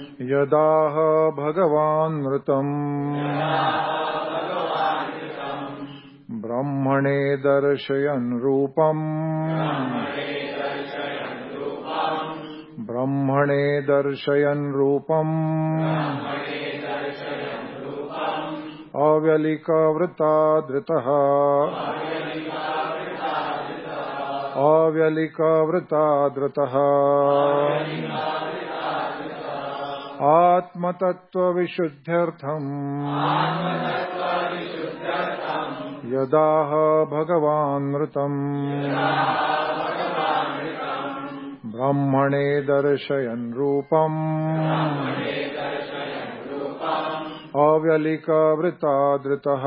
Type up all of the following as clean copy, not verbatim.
यदाह भगवान्मृतम् ब्रह्मणे दर्शयन् रूपम् ब्रह्मणे दर्शयन् रूपम् अव्यलिकवृतादृतः अव्यलिकवृतादृतः आत्मतत्त्वविशुद्ध्यर्थम् यदाह भगवान्मृतम् ब्रह्मणे दर्शयन् रूपम् अव्यलिकवृतादृतः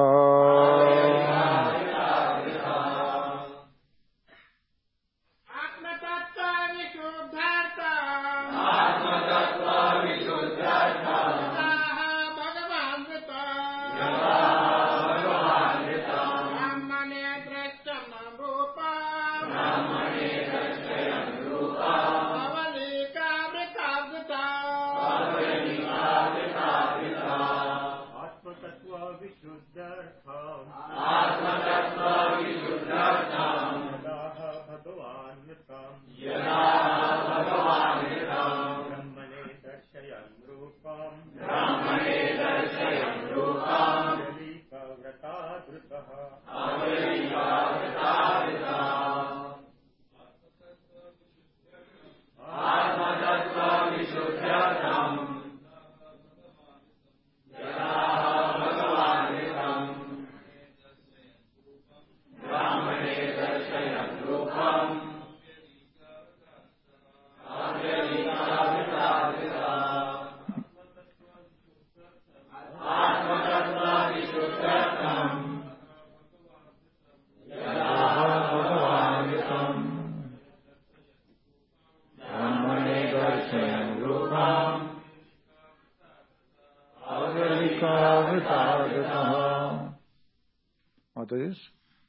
What is?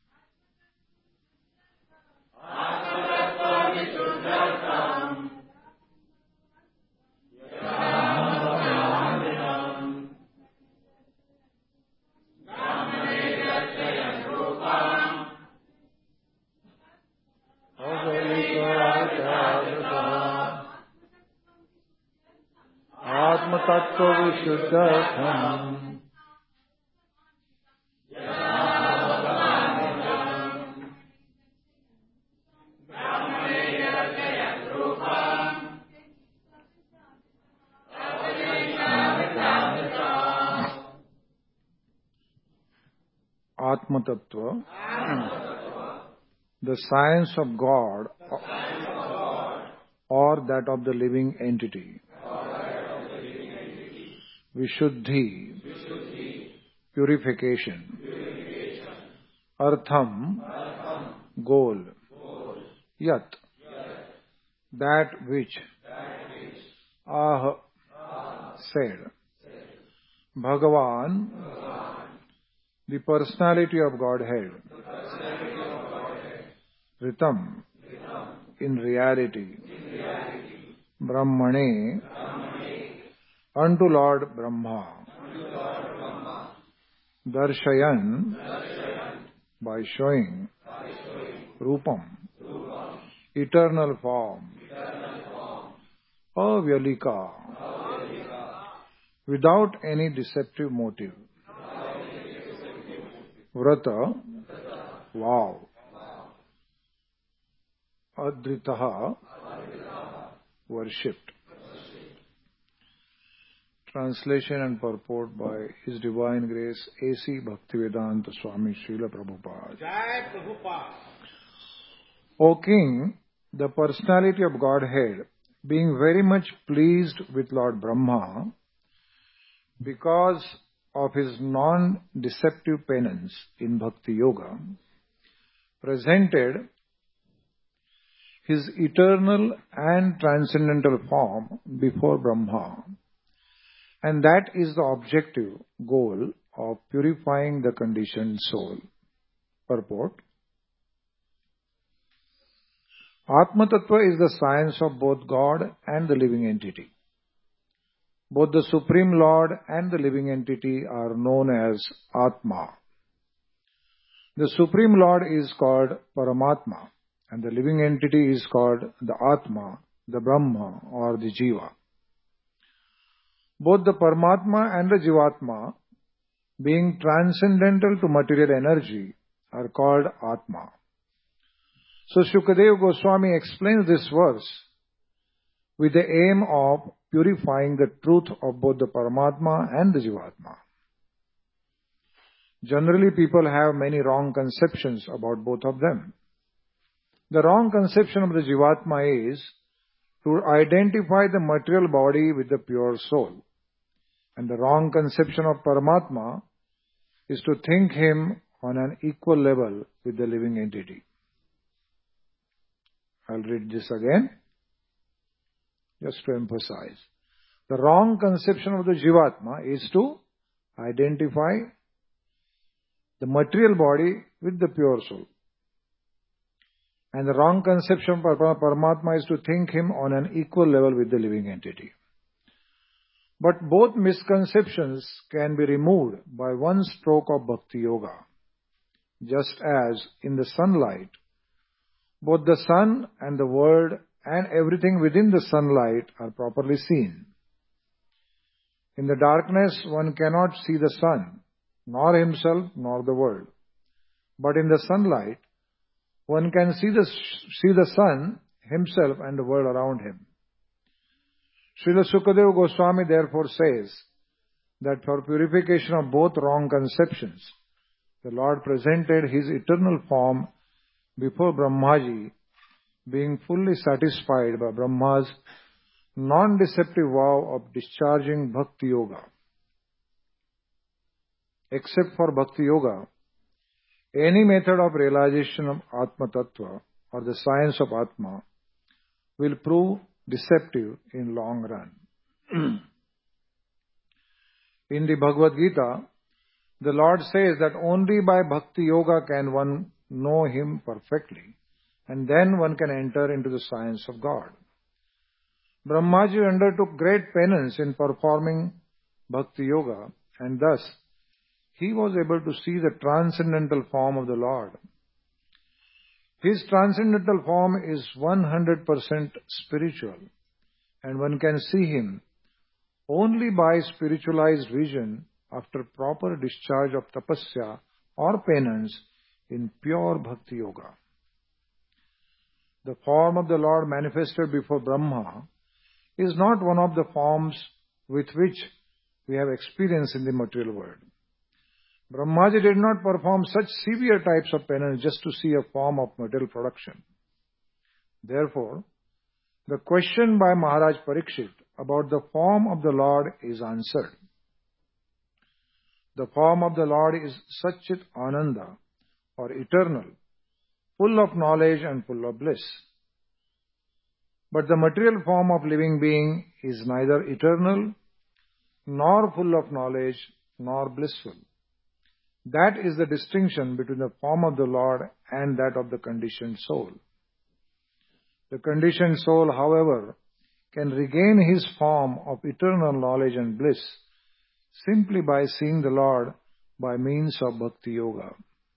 Atma-tattva-vishuddhaर्थम् Atma Tattva, the science of God or that of the living entity. Vishuddhi, purification. Artham, goal. Yat, that which. Ah, said. Bhagavan, the personality of Godhead. Ritam, in reality. Brahmane, unto Lord Brahma. Darshayan, by showing. Rupam, eternal form. Avyalika, without any deceptive motive. Vrata, vow. Adritaha, worshipped. Translation and purport by His Divine Grace A.C. Bhaktivedanta Swami Srila Prabhupada. Jai Prabhupada. O King, the personality of Godhead, being very much pleased with Lord Brahma, because of his non-deceptive penance in Bhakti Yoga, presented his eternal and transcendental form before Brahma. And that is the objective goal of purifying the conditioned soul. Purport. Atma Tattva is the science of both God and the living entity. both the Supreme Lord and the living entity are known as Atma. The Supreme Lord is called Paramatma, and the living entity is called the Atma, the Brahma, or the Jiva. Both the Paramatma and the Jivatma, being transcendental to material energy, are called Atma. So Shukadeva Goswami explains this verse with the aim of purifying the truth of both the Paramatma and the Jivatma. Generally, people have many wrong conceptions about both of them. The wrong conception of the Jivatma is to identify the material body with the pure soul. And the wrong conception of Paramatma is to think him on an equal level with the living entity. I'll read this again, just to emphasize. The wrong conception of the Jivatma is to identify the material body with the pure soul. And the wrong conception of Paramatma is to think him on an equal level with the living entity. But both misconceptions can be removed by one stroke of Bhakti Yoga. Just as in the sunlight, both the sun and the world and everything within the sunlight are properly seen. In the darkness, one cannot see the sun, nor himself, nor the world. But in the sunlight, one can see the sun, himself, and the world around him. Srila Sukadeva Goswami therefore says that for purification of both wrong conceptions, the Lord presented his eternal form before Brahmaji, being fully satisfied by Brahma's non-deceptive vow of discharging Bhakti Yoga. Except for Bhakti Yoga, any method of realization of Atma Tattva or the science of Atma will prove deceptive in long run. In the Bhagavad Gita, the Lord says that only by Bhakti Yoga can one know him perfectly, and then one can enter into the science of God. Brahmaji undertook great penance in performing Bhakti Yoga, and thus he was able to see the transcendental form of the Lord. His transcendental form is 100% spiritual, and one can see him only by spiritualized vision after proper discharge of tapasya or penance in pure Bhakti Yoga. The form of the Lord manifested before Brahma is not one of the forms with which we have experience in the material world. Brahmaji did not perform such severe types of penance just to see a form of material production. Therefore, the question by Maharaj Parikshit about the form of the Lord is answered. The form of the Lord is Satchit Ananda, or eternal, full of knowledge and full of bliss. But the material form of living being is neither eternal, nor full of knowledge, nor blissful. That is the distinction between the form of the Lord and that of the conditioned soul. The conditioned soul, however, can regain his form of eternal knowledge and bliss simply by seeing the Lord by means of Bhakti Yoga.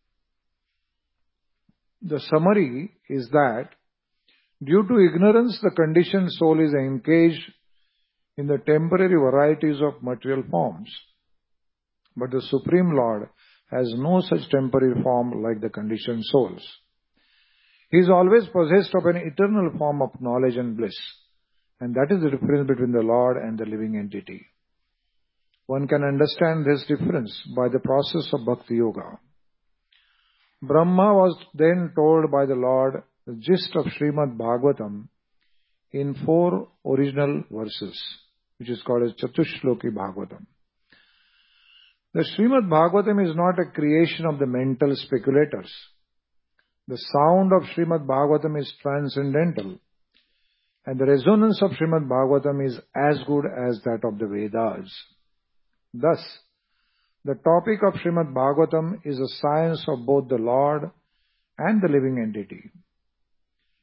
The summary is that due to ignorance, the conditioned soul is engaged in the temporary varieties of material forms. But the Supreme Lord has no such temporary form like the conditioned souls. He is always possessed of an eternal form of knowledge and bliss, and that is the difference between the Lord and the living entity. One can understand this difference by the process of Bhakti Yoga. Brahma was then told by the Lord the gist of Srimad Bhagavatam in 4 original verses, which is called as Chatushloki Bhagavatam. The Srimad Bhagavatam is not a creation of the mental speculators. The sound of Srimad Bhagavatam is transcendental, and the resonance of Srimad Bhagavatam is as good as that of the Vedas. Thus, the topic of Srimad Bhagavatam is a science of both the Lord and the living entity.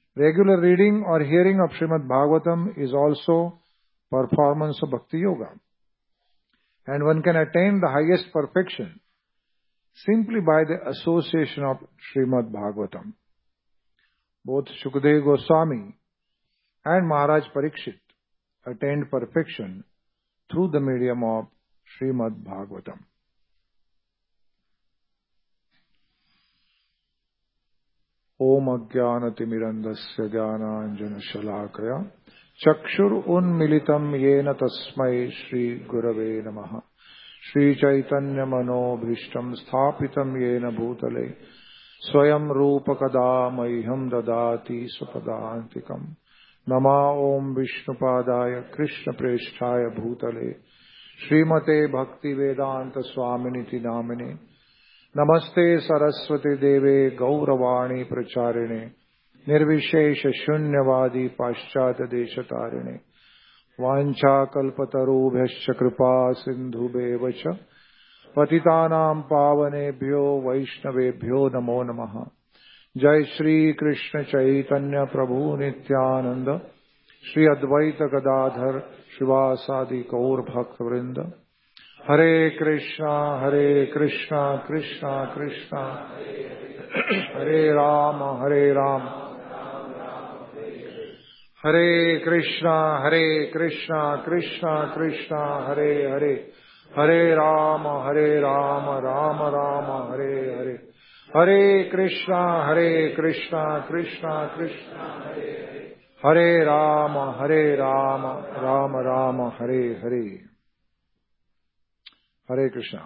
Regular reading or hearing of Srimad Bhagavatam is also performance of Bhakti Yoga. And one can attain the highest perfection simply by the association of Srimad Bhagavatam. Both Shukadeva Goswami and Maharaj Parikshit attained perfection through the medium of Srimad Bhagavatam. Om Ajnanatimirandasya Jnananjana Shalakaya Chakshur Unmilitam Yena Tasmai Shri Gurave Namaha Shri Chaitanya Mano Bhishtam Sthapitam Yena Bhutale Swayam Rupa Kada Maiham Dadati Swapadantikam Nama Om Vishnupadaya Krishna Presthaya Bhutale Srimate Bhakti Vedanta Swaminiti Namine Namaste Saraswati Deve Gauravani Pracharine Nirvishesha Shunyavadi Paschata Deshatarine Vancha Kalpatarubhyascha Kripa Sindhubevacha Patitanam Pavanebhyo Vaishnavebhyo Namo Namaha Jai Shri Krishna Chaitanya Prabhu Nityananda Shri Advaita Gadadhar Shivasadi Kaur Bhakta Vrinda Hare Krishna, Krishna Krishna, Hare Rama, Hare Krishna, Krishna Krishna, Hare Hare, Hare Rama, Rama Rama, Hare Hare, Hare Krishna, Krishna Krishna, Hare Rama, Rama Rama, Hare Hare. Hare Krishna.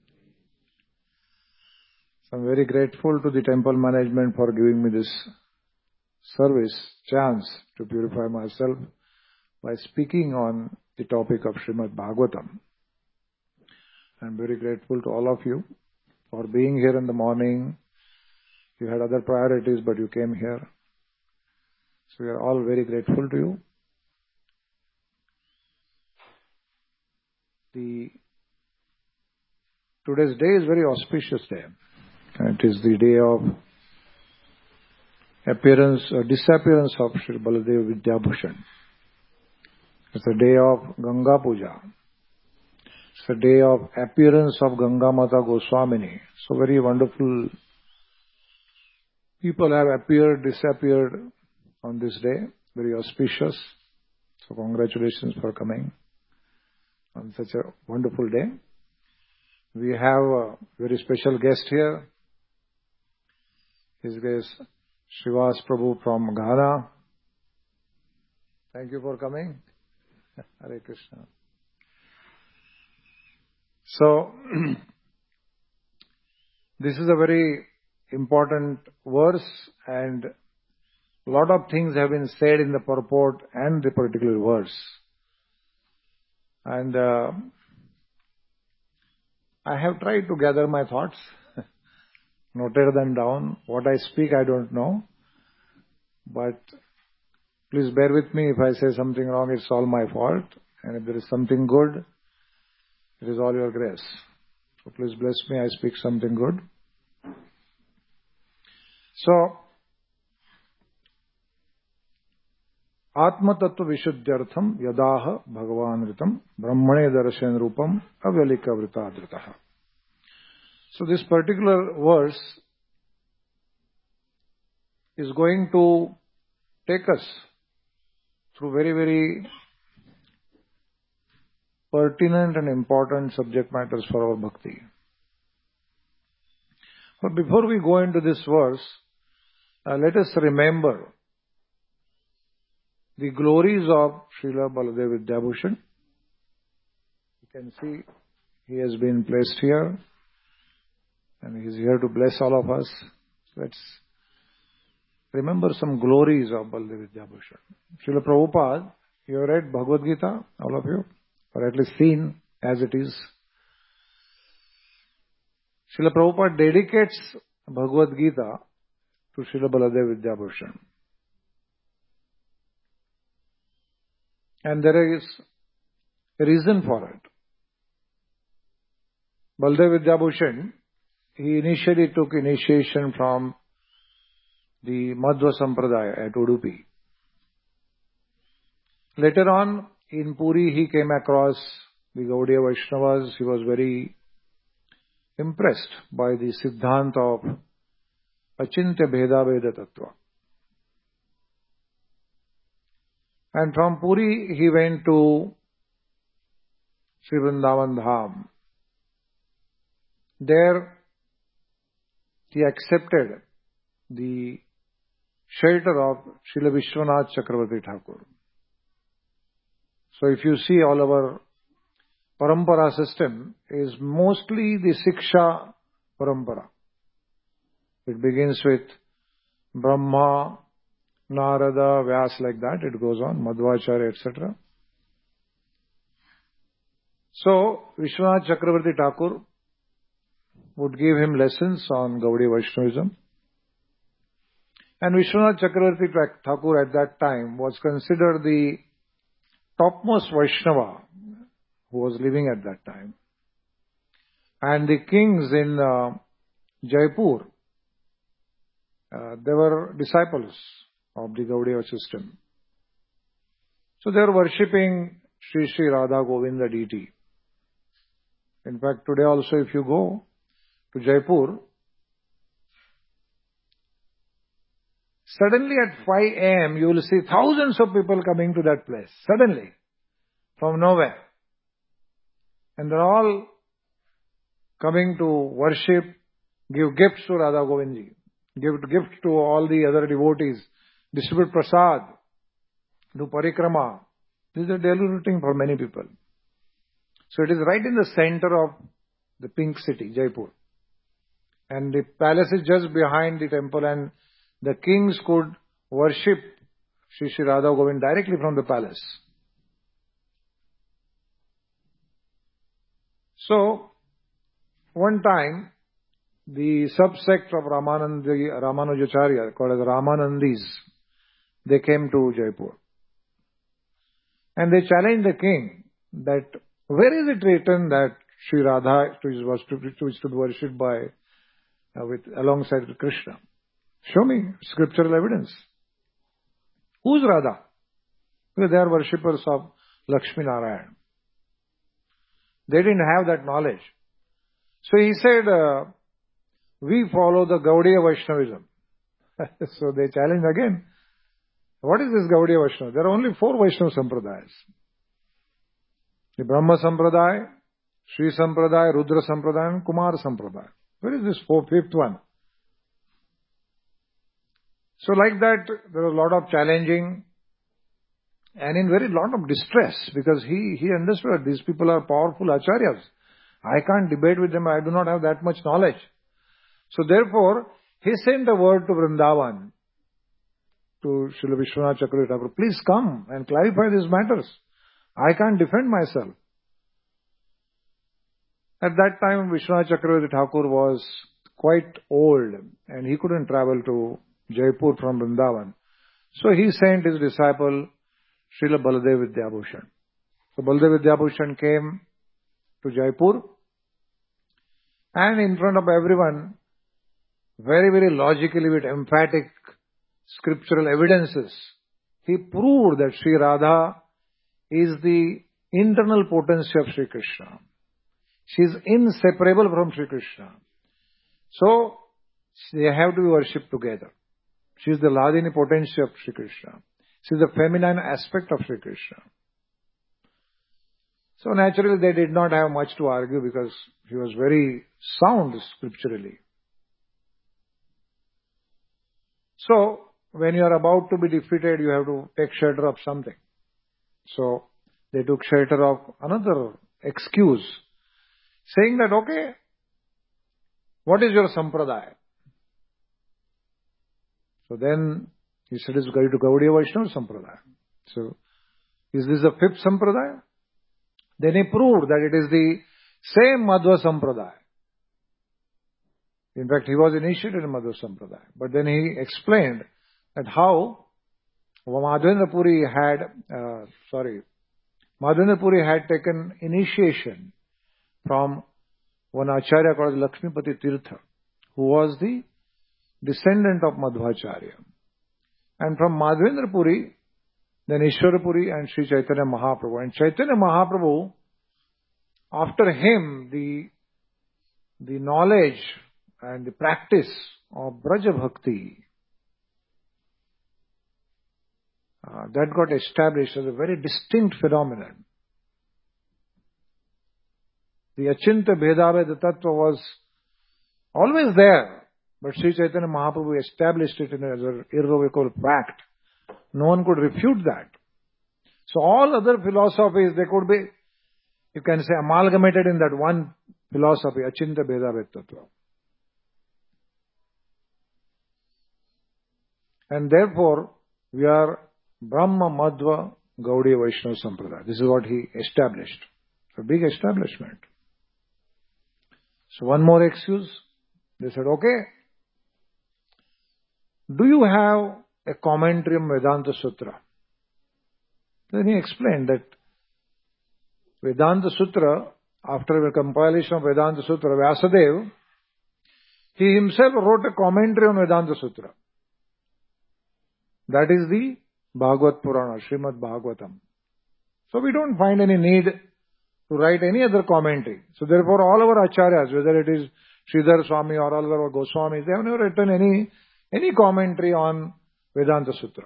So I'm very grateful to the temple management for giving me this service, chance to purify myself by speaking on the topic of Srimad Bhagavatam. I'm very grateful to all of you for being here in the morning. You had other priorities, but you came here. So we are all very grateful to you. Today's day is very auspicious day. It is the day of disappearance of Sri Baladev Vidyabhushan. It's the day of Ganga Puja. It's the day of appearance of Ganga Mata Goswamini. So very wonderful people have appeared, disappeared on this day. Very auspicious. So congratulations for coming on such a wonderful day. We have a very special guest here. His guest, Srivas Prabhu from Ghana. Thank you for coming. Hare Krishna. So, this is a very important verse, and a lot of things have been said in the purport and the particular verse. And I have tried to gather my thoughts, noted them down. What I speak, I don't know. But please bear with me if I say something wrong, it's all my fault. And if there is something good, it is all your grace. So please bless me, I speak something good. So, Atma Tattva Vishuddhyartham Yadaha Bhagavanritam Brahmane Darshan Rupam Avyalika Vritadritaha. So this particular verse is going to take us through very, very pertinent and important subject matters for our bhakti. But before we go into this verse, let us remember the glories of Srila Baladev Vidyabhushan. You can see he has been placed here and he is here to bless all of us. Let's remember some glories of Baladev Vidyabhushan. Srila Prabhupada, you have read Bhagavad Gita, all of you, or at least seen as it is. Srila Prabhupada dedicates Bhagavad Gita to Srila Baladev Vidyabhushan. And there is a reason for it. Baladev Vidyabhushan, he initially took initiation from the Madhva Sampradaya at Udupi. Later on, in Puri, he came across the Gaudiya Vaishnavas, he was very impressed by the Siddhanta of Achintya Bheda Veda Tattva. And from Puri, he went to Sri Vrindavan Dham. There, he accepted the shelter of Srila Vishwanath Chakravarti Thakur. So if you see, all our parampara system is mostly the Siksha parampara. It begins with Brahma, Narada, Vyas, like that. It goes on, Madhvacharya, etc. So, Vishwanath Chakravarti Thakur would give him lessons on Gaudiya Vaishnavism. And Vishwanath Chakravarti Thakur at that time was considered the topmost Vaishnava who was living at that time. And the kings in Jaipur, they were disciples of the Gaudiya system. So they were worshipping Sri Sri Radha Govinda deity. In fact, today also if you go to Jaipur, suddenly at 5 a.m. you will see thousands of people coming to that place. Suddenly. From nowhere. And they're all coming to worship, give gifts to Radha Govindji, give gifts to all the other devotees, distribute prasad, do parikrama. This is a daily routine for many people. So it is right in the center of the pink city, Jaipur. And the palace is just behind the temple, and the kings could worship Sri Sri Radha Govind directly from the palace. So, one time, the subsect of Ramanujacharya, called as Ramanandis, they came to Jaipur. And they challenged the king that, where is it written that Sri Radha was to be worshipped by, alongside Krishna? Show me scriptural evidence. Who's Radha? Because they are worshippers of Lakshmi Narayan. They didn't have that knowledge. So he said, we follow the Gaudiya Vaishnavism. So they challenged again. What is this Gaudiya Vaishnava? There are only 4 Vaishnava Sampradayas. The Brahma Sampradaya, Sri Sampradaya, Rudra Sampradaya, and Kumar Sampradaya. Where is this 5th one? So like that, there was a lot of challenging and in very lot of distress, because he understood that these people are powerful acharyas. I can't debate with them. I do not have that much knowledge. So therefore, he sent a word to Vrindavan, to Srila Vishwanath Chakravarti Thakur, please come and clarify these matters. I can't defend myself. At that time, Vishwanath Chakravarti Thakur was quite old and he couldn't travel to Jaipur from Vrindavan. So he sent his disciple, Srila Baladev Vidyabhushan. So Baladev Vidyabhushan came to Jaipur, and in front of everyone, very, very logically with emphatic scriptural evidences, he proved that Sri Radha is the internal potency of Sri Krishna. She is inseparable from Sri Krishna. So, they have to be worshipped together. She is the Ladini potency of Sri Krishna. She is the feminine aspect of Sri Krishna. So naturally they did not have much to argue, because he was very sound scripturally. So, when you are about to be defeated, you have to take shelter of something. So, they took shelter of another excuse, saying that, okay, what is your sampradaya? So then he said, it's going to Gaudiya Vaishnava Sampradaya. So, is this the 5th Sampradaya? Then he proved that it is the same Madhva Sampradaya. In fact, he was initiated in Madhva Sampradaya. But then he explained that how Madhavendra Puri had taken initiation from one Acharya called Lakshmipati Tirtha, who was the descendant of Madhvacharya. And from Madhavendra Puri, then Ishwara Puri and Sri Chaitanya Mahaprabhu. And Chaitanya Mahaprabhu after him, the knowledge and the practice of Braja Bhakti, that got established as a very distinct phenomenon. The Achinta Bhedaveda Tattva was always there, but Sri Chaitanya Mahaprabhu established it as an irrevocable fact. No one could refute that. So all other philosophies, they could be, you can say, amalgamated in that one philosophy, Achinta Bhedaveda Tattva. And therefore, we are Brahma Madhva Gaudiya Vaishnava Sampradaya. This is what he established. A big establishment. So one more excuse. They said, okay, do you have a commentary on Vedanta Sutra? Then he explained that Vedanta Sutra, after the compilation of Vedanta Sutra, Vyasadeva, he himself wrote a commentary on Vedanta Sutra. That is the Bhagavad Purana, Srimad Bhagavatam. So we don't find any need to write any other commentary. So therefore all our acharyas, whether it is Sridhar Swami or all our Goswamis, they have never written any commentary on Vedanta Sutra.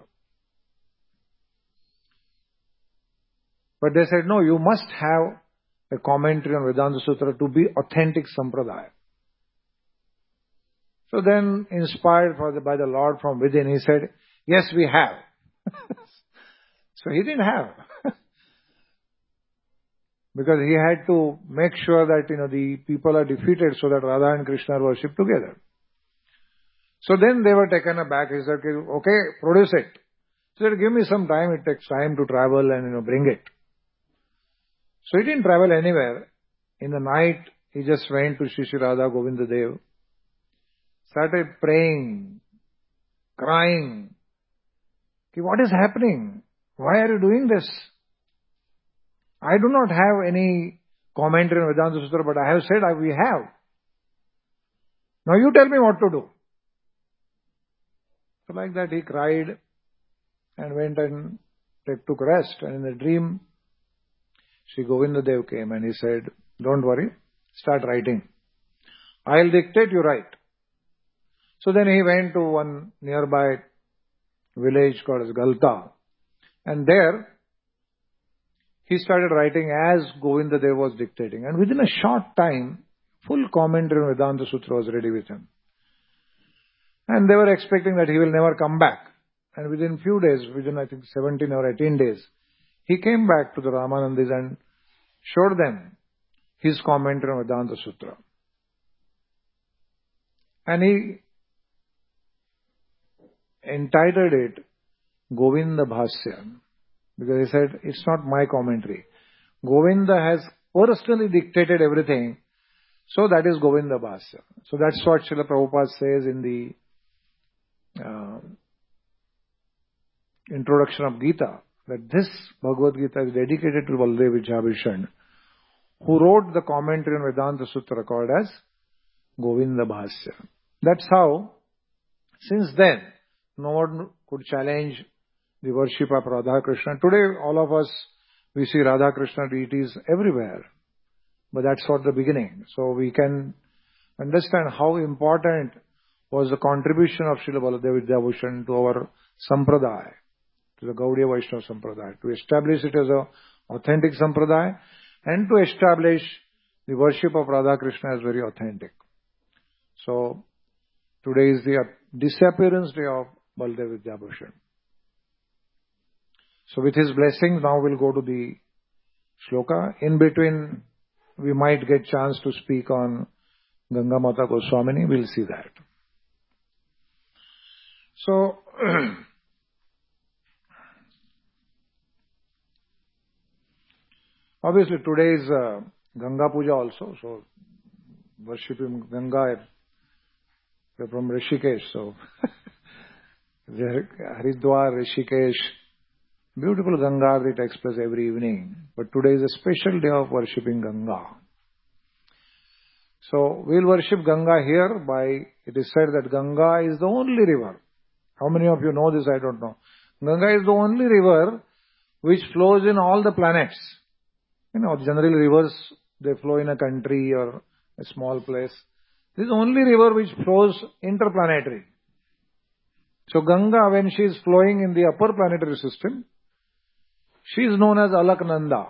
But they said, no, you must have a commentary on Vedanta Sutra to be authentic Sampradaya. So then, inspired by the Lord from within, he said, yes, we have. So he didn't have. Because he had to make sure that, the people are defeated so that Radha and Krishna are worshipped together. So then they were taken aback. He said, okay, produce it. He said, give me some time. It takes time to travel and, bring it. So he didn't travel anywhere. In the night, he just went to Shri Radha Govinda Dev, started praying, crying. What is happening? Why are you doing this? I do not have any commentary on Vedanta Sutra, but I have said we have. Now you tell me what to do. So like that he cried and went and took rest. And in the dream, Sri Govinda Dev came and he said, don't worry, start writing. I'll dictate, you write. So then he went to one nearby village called as Galta. And there, he started writing as Govinda Dev was dictating. And within a short time, full commentary on Vedanta Sutra was ready with him. And they were expecting that he will never come back. And within few days, within I think 17 or 18 days, he came back to the Ramanandis and showed them his commentary on Vedanta Sutra. And he entitled it Govinda Bhasya, because he said, it's not my commentary. Govinda has personally dictated everything, so that is Govinda Bhasya. So that's what Srila Prabhupada says in the introduction of Gita, that this Bhagavad Gita is dedicated to Baldev Vijayabhishan, who wrote the commentary on Vedanta Sutra called as Govinda Bhasya. That's how, since then, no one could challenge the worship of Radha Krishna. Today, all of us, we see Radha Krishna deities everywhere. But that's not the beginning. So we can understand how important was the contribution of Srila Baladev Vidyabhushan to our Sampradaya, to the Gaudiya Vaishnava Sampradaya, to establish it as an authentic Sampradaya and to establish the worship of Radha Krishna as very authentic. So, today is the disappearance day of Baladev Vidyabhushan. So with his blessings, now we'll go to the shloka. In between, we might get chance to speak on Ganga Mata Goswamini. We'll see that. So, obviously today is Ganga Puja also. So, worshiping Ganga, we're from Rishikesh. So, Haridwar, Rishikesh, beautiful Ganga Aarti takes place every evening. But today is a special day of worshipping Ganga. So, we'll worship Ganga here by, it is said that Ganga is the only river. How many of you know this? I don't know. Ganga is the only river which flows in all the planets. Generally rivers they flow in a country or a small place. This is the only river which flows interplanetary. So Ganga, when she is flowing in the upper planetary system, she is known as Alaknanda.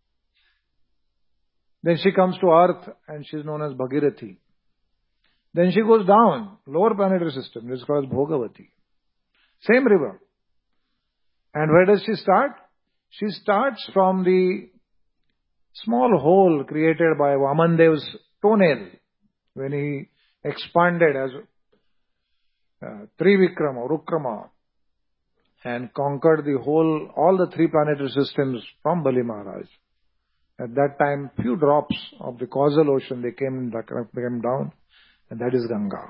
Then she comes to earth and she is known as Bhagirathi. Then she goes down, lower planetary system, this is called Bhogavati. Same river. And where does she start? She starts from the small hole created by Vamandev's toenail when he expanded as Trivikrama or Rukrama and conquered all the three planetary systems from Bali Maharaj. At that time, few drops of the causal ocean, they came down, and that is Ganga.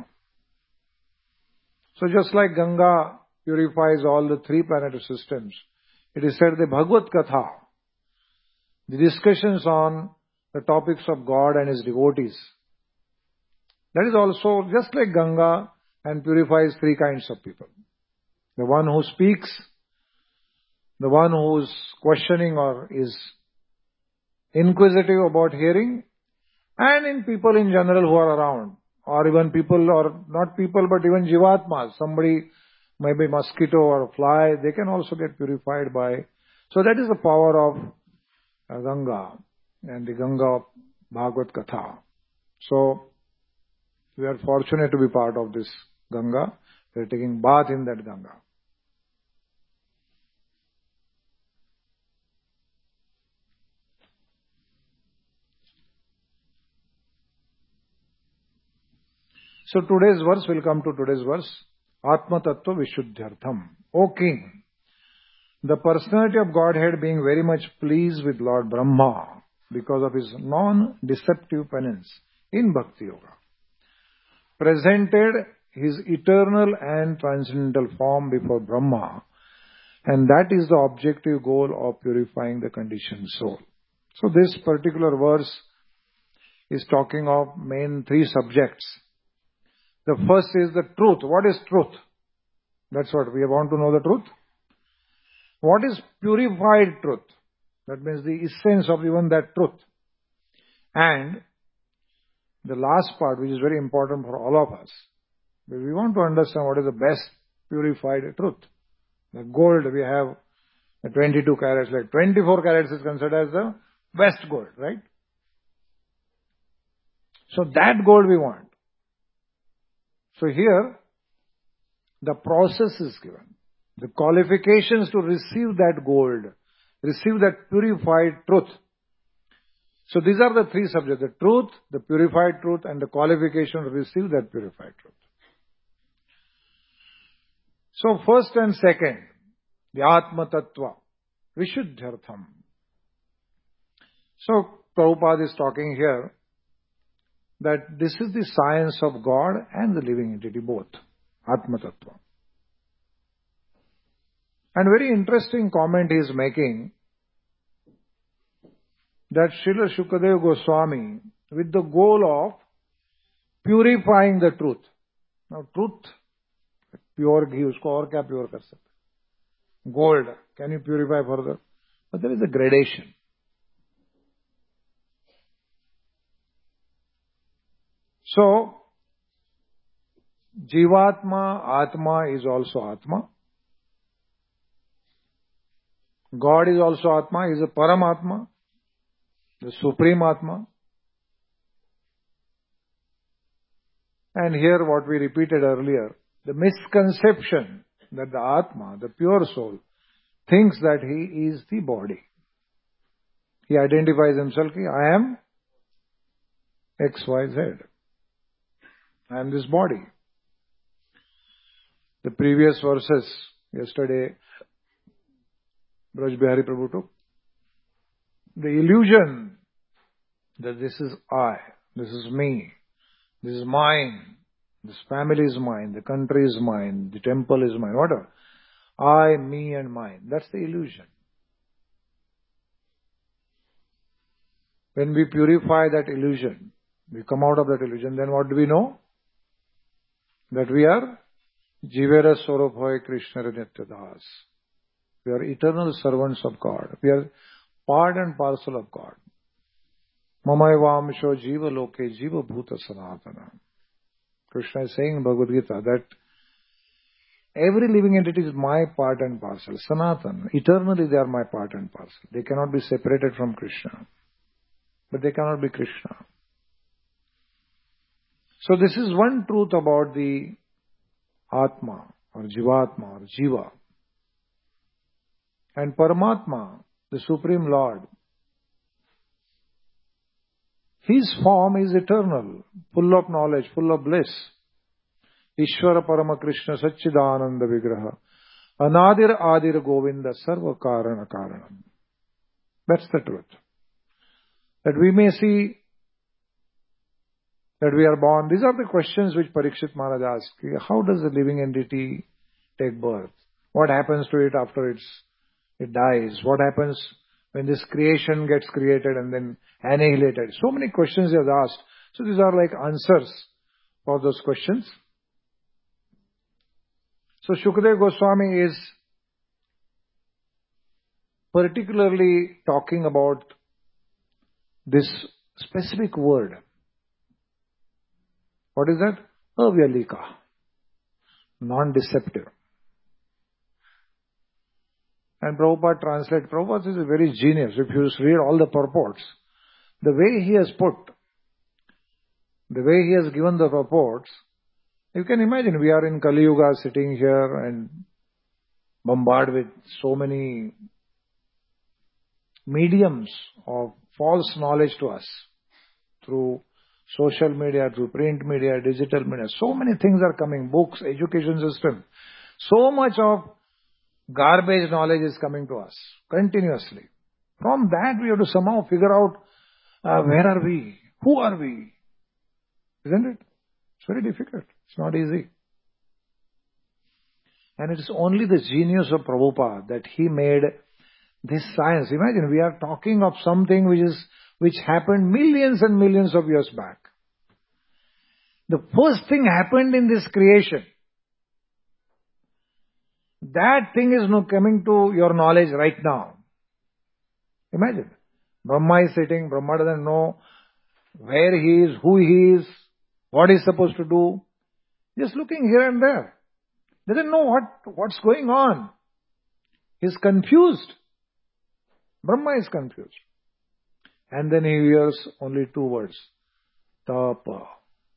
So just like Ganga purifies all the three planetary systems, it is said the Bhagavad Katha, the discussions on the topics of God and His devotees, that is also just like Ganga and purifies three kinds of people. The one who speaks, the one who is questioning or is inquisitive about hearing, and in people in general who are around, or even people or not people but even Jivatmas, somebody maybe mosquito or a fly, they can also get purified by. So that is the power of Ganga and the Ganga Bhagavad Katha. So we are fortunate to be part of this Ganga. We are taking bath in that Ganga. So today's verse, will come to today's verse. Atma Tattva Vishuddhyartham. O King, the personality of Godhead being very much pleased with Lord Brahma because of his non-deceptive penance in Bhakti Yoga, presented his eternal and transcendental form before Brahma, and that is the objective goal of purifying the conditioned soul. So this particular verse is talking of main three subjects. The first is the truth. What is truth? That's what we want to know, the truth. What is purified truth? That means the essence of even that truth. And the last part, which is very important for all of us, we want to understand what is the best purified truth. The gold, we have 22 carats, like 24 carats is considered as the best gold, right? So that gold we want. So here, the process is given. The qualifications to receive that gold, receive that purified truth. So these are the three subjects, the truth, the purified truth, and the qualification to receive that purified truth. So first and second, the Atma Tattva, Vishuddhyartham. So Prabhupada is talking here that this is the science of God and the living entity both, Atma Tattva. And very interesting comment he is making, that Srila Shukadeva Goswami, with the goal of purifying the truth. Now truth, pure ghee, usko aur kya pure kar sakte? Gold, can you purify further? But there is a gradation. So, Jivatma, Atma is also Atma. God is also Atma, is a Paramatma, the Supreme Atma. And here what we repeated earlier, the misconception that the Atma, the pure soul, thinks that he is the body. He identifies himself, I am XYZ. I am this body. The previous verses, yesterday, Braj Bihari Prabhu took. The illusion that this is I, this is me, this is mine, this family is mine, the country is mine, the temple is mine, whatever. I, me and mine. That's the illusion. When we purify that illusion, we come out of that illusion, then what do we know? That we are Jivera Swarup Krishna Nityadas. We are eternal servants of God. We are part and parcel of God. Mamayvamsho jiva loke jiva bhuta sanatana. Krishna is saying in Bhagavad Gita that every living entity is my part and parcel. Sanatan. Eternally they are my part and parcel. They cannot be separated from Krishna. But they cannot be Krishna. So this is one truth about the Atma or Jivatma or Jiva. And Paramatma, the Supreme Lord, His form is eternal, full of knowledge, full of bliss. Ishvara Parama Krishna Satchidananda Vigraha Anadir Adir Govinda Sarva Karana Karanam. That's the truth. That we may see that we are born. These are the questions which Parikshit Maharaj asked. How does a living entity take birth? What happens to it after it dies? What happens when this creation gets created and then annihilated? So many questions he has asked. So these are like answers for those questions. So Shukadeva Goswami is particularly talking about this specific word. What is that? Avyalika. Non-deceptive. And Prabhupada Prabhupada is a very genius. If you read all the purports, the way he has put, the way he has given the purports, you can imagine we are in Kali Yuga sitting here and bombarded with so many mediums of false knowledge to us through social media, through print media, digital media. So many things are coming, books, education system. So much of garbage knowledge is coming to us continuously. From that we have to somehow figure out where are we? Who are we? Isn't it? It's very difficult. It's not easy. And it is only the genius of Prabhupada that he made this science. Imagine we are talking of something which happened millions and millions of years back. The first thing happened in this creation. That thing is now coming to your knowledge right now. Imagine. Brahma is sitting, Brahma doesn't know where he is, who he is, what he's supposed to do. Just looking here and there. Doesn't know what's going on. He's confused. Brahma is confused. And then he hears only two words. Tapa.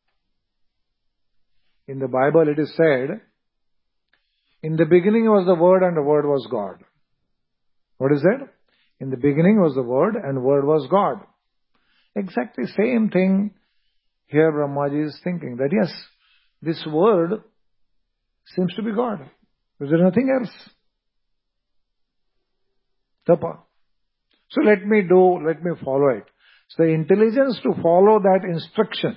In the Bible it is said, in the beginning was the Word and the Word was God. What is that? In the beginning was the Word and Word was God. Exactly same thing here Brahmaji is thinking. That yes, this Word seems to be God. Is there nothing else? Tapa. So let me follow it. So the intelligence to follow that instruction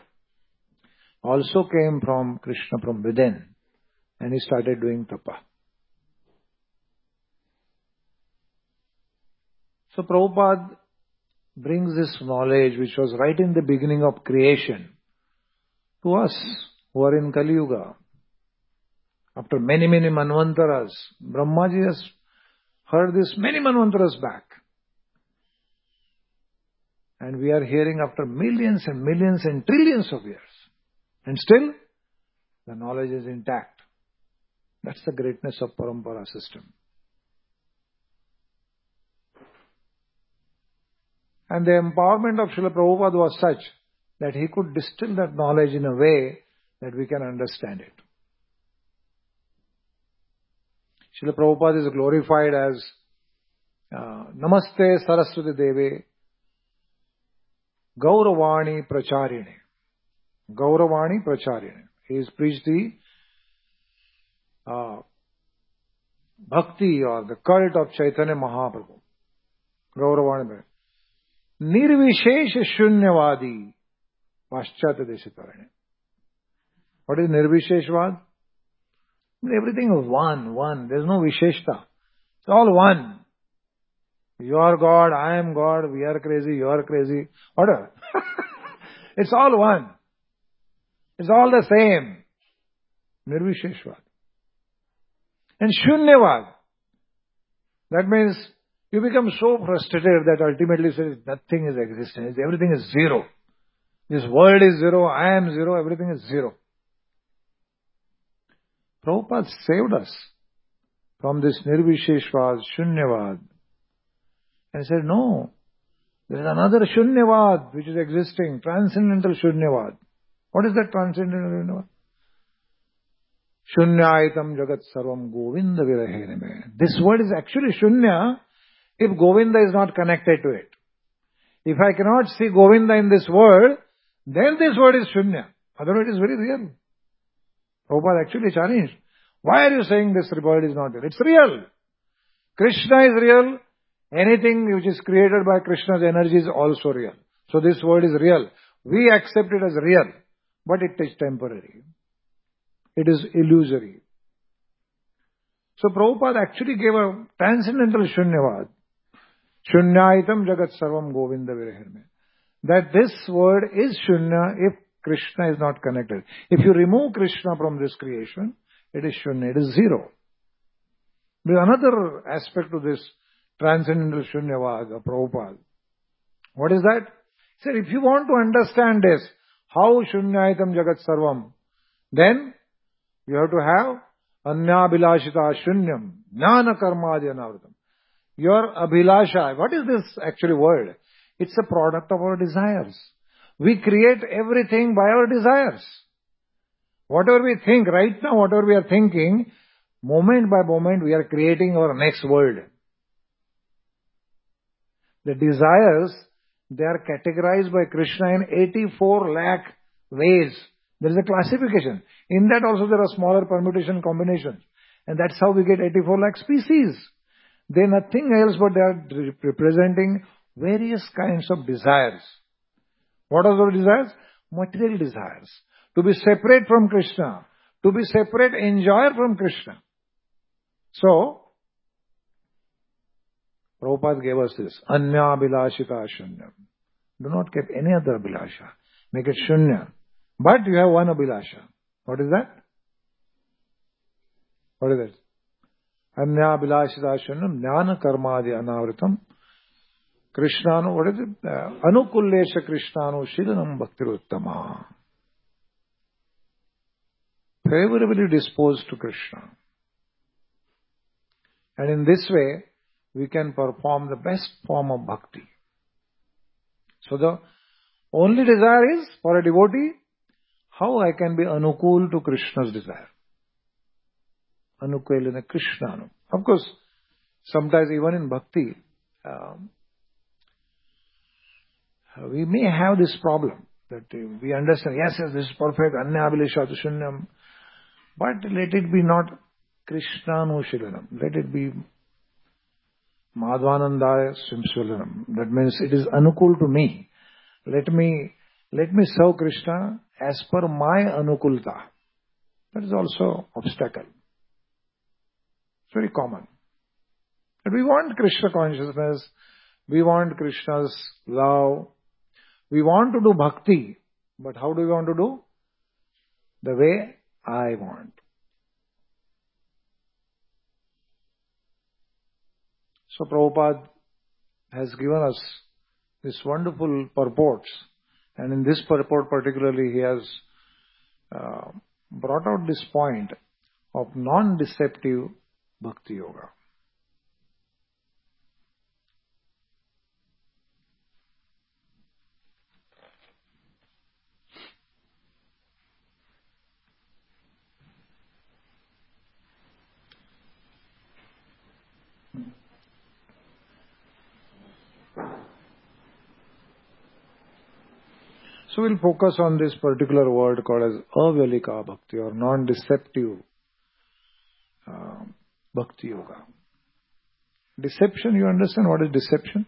also came from Krishna from within. And he started doing tapa. So Prabhupada brings this knowledge which was right in the beginning of creation to us who are in Kali Yuga. After many, many manvantaras, Brahmaji has heard this many manvantaras back. And we are hearing after millions and millions and trillions of years. And still, the knowledge is intact. That's the greatness of Parampara system. And the empowerment of Srila Prabhupada was such that he could distill that knowledge in a way that we can understand it. Srila Prabhupada is glorified as Namaste Saraswati Deve Gauravani Pracharine. Gauravani Pracharine. He has preached the bhakti or the cult of Chaitanya Mahaprabhu. Gauravani. Nirvishesh Shunyavadi Paschata Deshitarane. What is Nirvisheshvad? Everything is one. There is no Visheshta. It's all one. You are God, I am God, we are crazy, you are crazy. Whatever. It's all one. It's all the same. Nirvisheshvad. And Shunyavad. That means You become so frustrated that ultimately says nothing is existence, everything is zero. This world is zero, I am zero, everything is zero. Prabhupada saved us from this Nirvisheshvad, Shunyavad. And he said, no, there is another Shunyavad which is existing, transcendental Shunyavad. What is that transcendental Shunyavad? Shunyaitam Jagat Sarvam Govinda Virahenime. This word is actually Shunya if Govinda is not connected to it. If I cannot see Govinda in this word, then this word is Shunya. Otherwise it is very real. Prabhupada actually challenged. Why are you saying this word is not real? It's real. Krishna is real. Anything which is created by Krishna's energy is also real. So this word is real. We accept it as real. But it is temporary. It is illusory. So Prabhupada actually gave a transcendental Shunyavad. Shunyaitam Jagat Sarvam Govinda Virahirme. That this word is Shunya if Krishna is not connected. If you remove Krishna from this creation, it is Shunya, it is zero. There is another aspect to this transcendental Shunyavad of Prabhupada. What is that? He said, if you want to understand this, how Shunyaitam Jagat Sarvam, then you have to have Anyabhilashita Shunyam, Jnana Karmadi Anavritam. Your Abhilasha, what is this actually word? It's a product of our desires. We create everything by our desires. Whatever we think, right now whatever we are thinking, moment by moment we are creating our next world. The desires, they are categorized by Krishna in 84 lakh ways. There is a classification. In that also there are smaller permutation combinations. And that's how we get 84 lakh species. They are nothing else but they are representing various kinds of desires. What are those desires? Material desires. To be separate from Krishna. To be separate, enjoyer from Krishna. So, Prabhupada gave us this. Anya Abhilashita Shunyam. Do not keep any other Abhilasha. Make it Shunya. But you have one Abhilasha. What is that? What is that? Anya Abhilashita Shunyam. Jnana Karmadi Anavritam. Krishnanu, what is it? Anukullesha Krishnanu Shilanam Bhaktiruttama. Favorably disposed to Krishna. And in this way, we can perform the best form of bhakti. So the only desire is, for a devotee, how I can be anukul to Krishna's desire. Anukulena Krishnanu. Of course, sometimes even in bhakti, we may have this problem that we understand, yes, this is perfect, Anyabhilashatu Shunyam, but let it be not Krishnanu Shilanam. Let it be Madhvanandaya Swimswalanam. That means it is anukul to me. Let me serve Krishna as per my anukulta. That is also obstacle. It's very common. But we want Krishna consciousness. We want Krishna's love. We want to do bhakti. But how do we want to do? The way I want. So Prabhupada has given us these wonderful purports. And in this purport particularly, he has brought out this point of non-deceptive bhakti yoga. So we'll focus on this particular word called as avyalika bhakti or non-deceptive bhakti yoga. Deception, you understand what is deception?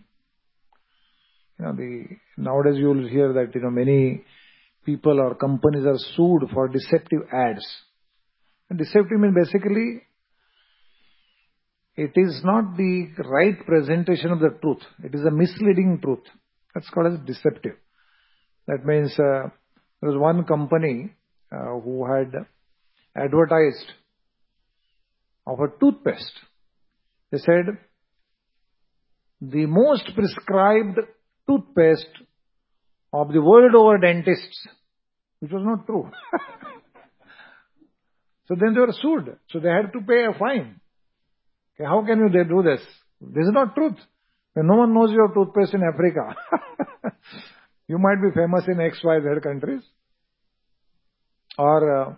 Nowadays you will hear that many people or companies are sued for deceptive ads. And deceptive means basically it is not the right presentation of the truth. It is a misleading truth. That's called as deceptive. That means there was one company who had advertised of a toothpaste. They said, the most prescribed toothpaste of the world over dentists, which was not true. So then they were sued. So they had to pay a fine. Okay, how can you do this? This is not truth. When no one knows your toothpaste in Africa. You might be famous in XYZ countries. Or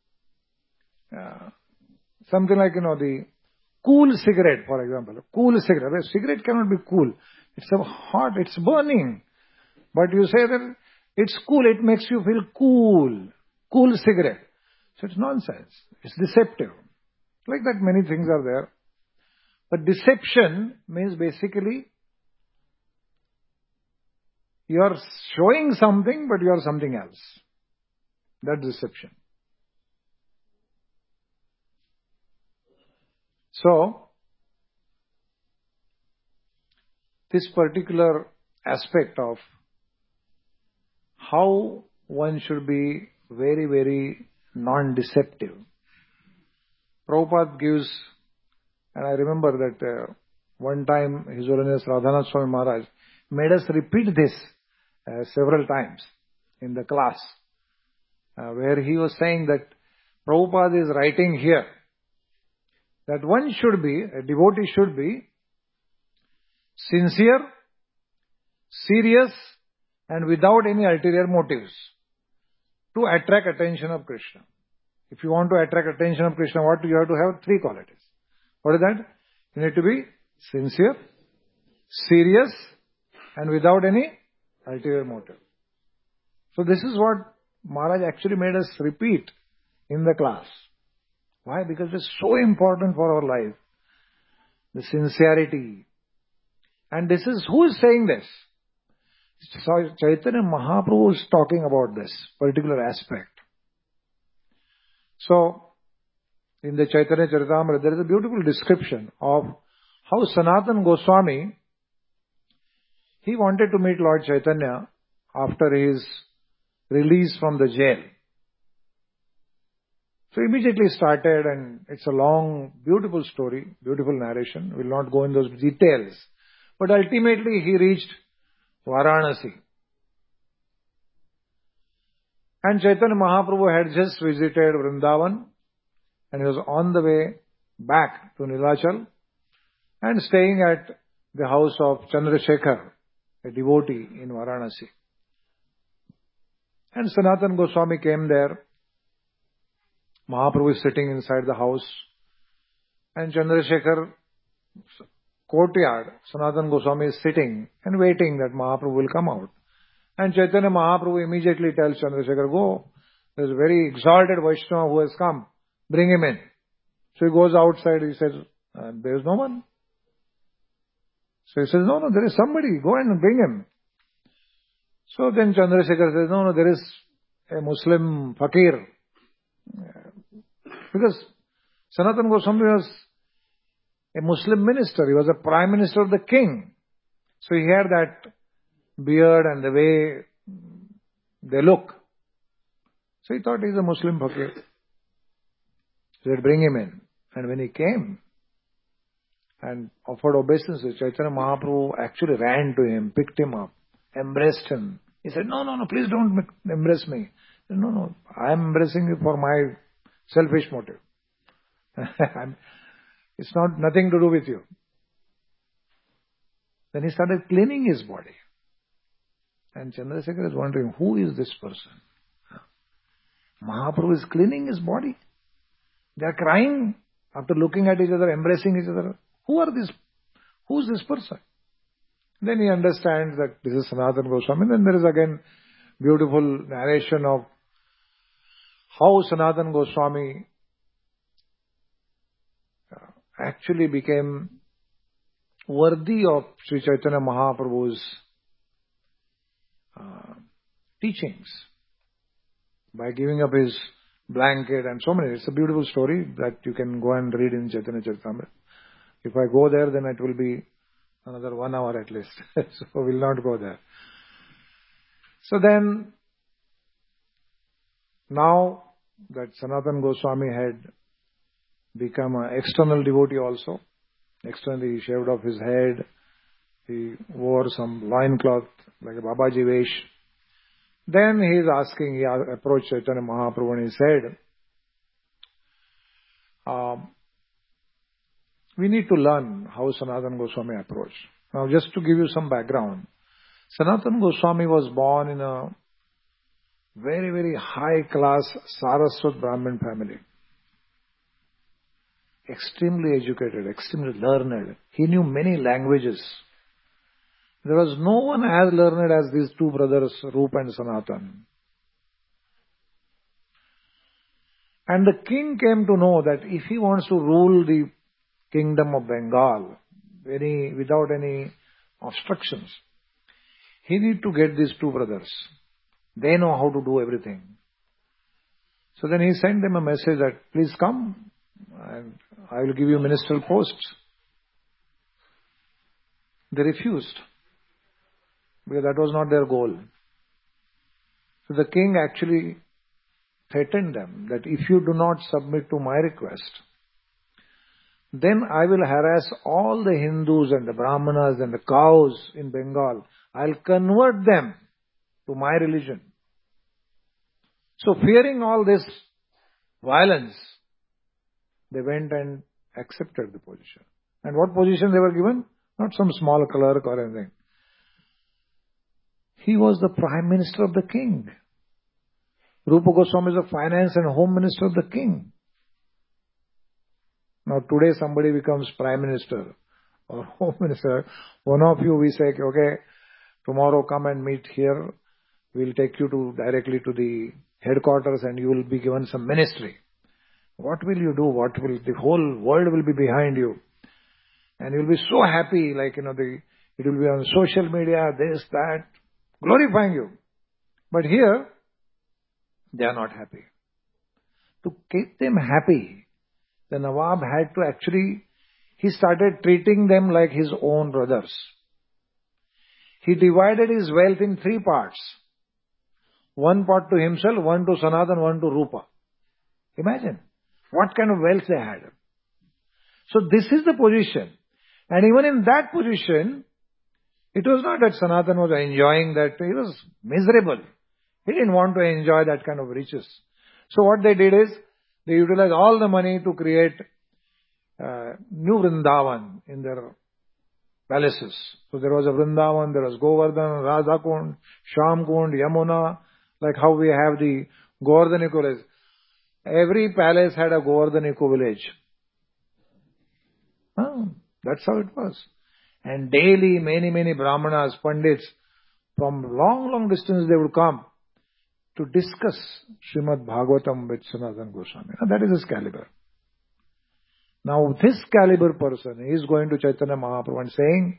something like, the cool cigarette, for example. Cool cigarette. A cigarette cannot be cool. It's hot, it's burning. But you say that it's cool, it makes you feel cool. Cool cigarette. So it's nonsense. It's deceptive. Like that, many things are there. But deception means basically you are showing something, but you are something else. That's deception. So, this particular aspect of how one should be very, very non-deceptive. Prabhupada gives, and I remember that one time His Holiness Radhanath Swami Maharaj made us repeat this several times in the class, where he was saying that Prabhupada is writing here that one should be, a devotee should be sincere, serious, and without any ulterior motives to attract attention of Krishna. If you want to attract attention of Krishna, what you have to have? 3 qualities. What is that? You need to be sincere, serious, and without any ulterior motive. So this is what Maharaj actually made us repeat in the class. Why? Because it's so important for our life. The sincerity. And this is, who is saying this? Chaitanya Mahaprabhu is talking about this particular aspect. So, in the Chaitanya Charitamrita, there is a beautiful description of how Sanatana Goswami, he wanted to meet Lord Chaitanya after his release from the jail. So immediately started, and it's a long, beautiful story, beautiful narration. We'll not go in those details. But ultimately he reached Varanasi. And Chaitanya Mahaprabhu had just visited Vrindavan, and he was on the way back to Nilachal and staying at the house of Chandrasekhar, a devotee in Varanasi. And Sanatana Goswami came there. Mahaprabhu is sitting inside the house, and Chandrasekhar courtyard, Sanatana Goswami is sitting and waiting that Mahaprabhu will come out. And Chaitanya Mahaprabhu immediately tells Chandrasekhar, go, there's a very exalted Vaishnava who has come, bring him in. So he goes outside, he says, there is no one. So he says, no, there is somebody, go and bring him. So then Chandrasekhar says, no, there is a Muslim fakir. Because Sanatana Goswami was a Muslim minister, he was a prime minister of the king. So he had that beard and the way they look. So he thought he's a Muslim fakir. So they'd bring him in. And when he came and offered obeisance, Chaitanya Mahaprabhu actually ran to him, picked him up, embraced him. He said, no, please don't embrace me. He said, no, I am embracing you for my selfish motive. It's nothing to do with you. Then he started cleaning his body. And Chandrasekhar is wondering, who is this person? Mahaprabhu is cleaning his body. They are crying after looking at each other, embracing each other. Who is this person? Then he understands that this is Sanatana Goswami. Then there is again beautiful narration of how Sanatana Goswami actually became worthy of Sri Chaitanya Mahaprabhu's teachings by giving up his blanket and so many. It's a beautiful story that you can go and read in Chaitanya Charitamrita. If I go there, then it will be another 1 hour at least. So we'll not go there. So then, now that Sanatana Goswami had become an external devotee also, externally he shaved off his head, He wore some loincloth, like a Babaji Vesh. Then he is asking, he approached Chaitanya Mahaprabhu and he said, we need to learn how Sanatana Goswami approached. Now just to give you some background, Sanatana Goswami was born in a very, very high class Saraswat Brahmin family. Extremely educated, extremely learned. He knew many languages. There was no one as learned as these two brothers, Rupa and Sanatan. And the king came to know that if he wants to rule the kingdom of Bengal without any obstructions, he need to get these two brothers. They know how to do everything. So then he sent them a message that, please come and I will give you ministerial posts. They refused, because that was not their goal. So the king actually threatened them that if you do not submit to my request, then I will harass all the Hindus and the Brahmanas and the cows in Bengal. I'll convert them to my religion. So fearing all this violence, they went and accepted the position. And what position they were given? Not some small clerk or anything. He was the Prime Minister of the king. Rupa Goswami is the Finance and Home Minister of the king. Now today somebody becomes Prime Minister or Home Minister. One of you, we say, okay, tomorrow come and meet here. We'll take you directly to the headquarters and you will be given some ministry. What will you do? The whole world will be behind you. And you'll be so happy, like, it will be on social media, this, that, glorifying you. But here, they are not happy. To keep them happy, the Nawab had to he started treating them like his own brothers. He divided his wealth in 3 parts. 1 part to himself, 1 to Sanatan, 1 to Rupa. Imagine what kind of wealth they had. So this is the position. And even in that position, it was not that Sanatan was enjoying that. He was miserable. He didn't want to enjoy that kind of riches. So what they did is, they utilized all the money to create new Vrindavan in their palaces. So there was a Vrindavan, there was Govardhan, Radhakund, Shamkund, Yamuna, like how we have the Govardhan Eco village. Every palace had a Govardhan Eco village. That's how it was. And daily many Brahmanas, Pandits, from long distance they would come to discuss Srimad Bhagavatam with Sanatana Goswami. And that is his caliber. Now this caliber person is going to Chaitanya Mahaprabhu and saying,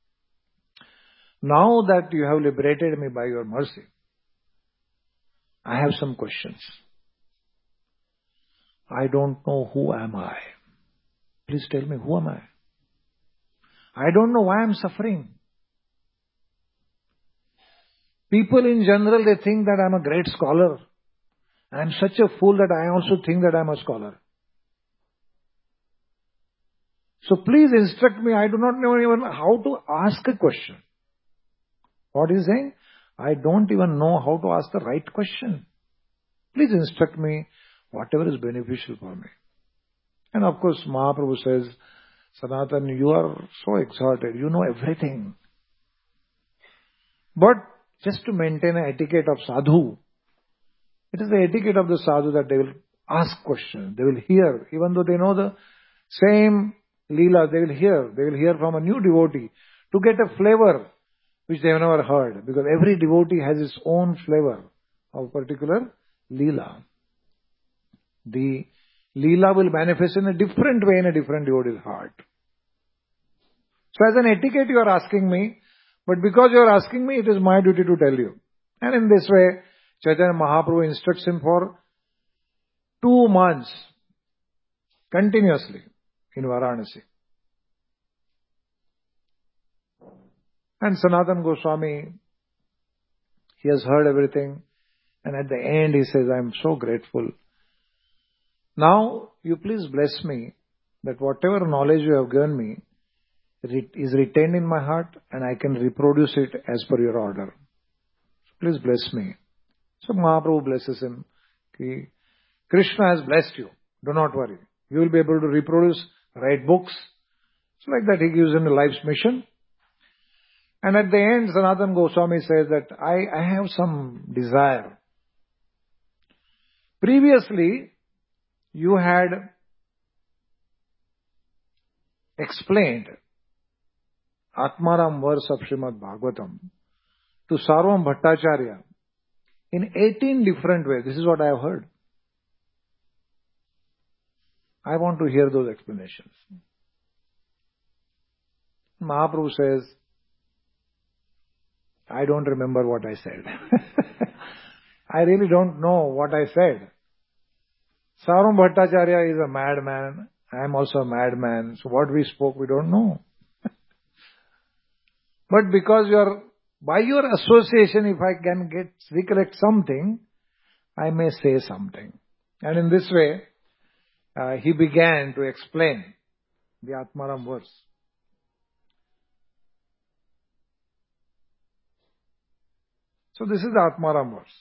now that you have liberated me by your mercy, I have some questions. I don't know who am I. Please tell me, who am I? I don't know why I am suffering. People in general, they think that I am a great scholar. I am such a fool that I also think that I am a scholar. So please instruct me. I do not know even how to ask a question. What is saying? I don't even know how to ask the right question. Please instruct me whatever is beneficial for me. And of course, Mahaprabhu says, Sanatan, you are so exalted. You know everything. But just to maintain an etiquette of sadhu, it is the etiquette of the sadhu that they will ask questions. They will hear. Even though they know the same Leela, they will hear. They will hear from a new devotee to get a flavor which they have never heard. Because every devotee has its own flavor of particular Leela. The Leela will manifest in a different way in a different devotee's heart. So as an etiquette you are asking me, but because you are asking me, it is my duty to tell you. And in this way, Chaitanya Mahaprabhu instructs him for 2 months continuously in Varanasi. And Sanatana Goswami, he has heard everything. And at the end he says, I am so grateful. Now, you please bless me that whatever knowledge you have given me, is retained in my heart and I can reproduce it as per your order. So please bless me. So Mahaprabhu blesses him. Krishna has blessed you. Do not worry. You will be able to reproduce, write books. So like that he gives him a life's mission. And at the end, Sanatana Goswami says that I have some desire. Previously, you had explained Atmaram verse of Srimad Bhagavatam to Sarvam Bhattacharya in 18 different ways. This is what I have heard. I want to hear those explanations. Mahaprabhu says, I don't remember what I said. I really don't know what I said. Sarvam Bhattacharya is a madman. I am also a madman. So what we spoke, we don't know. But because by your association, if I can recollect something, I may say something. And in this way, he began to explain the Atmaram verse. So this is the Atmaram verse.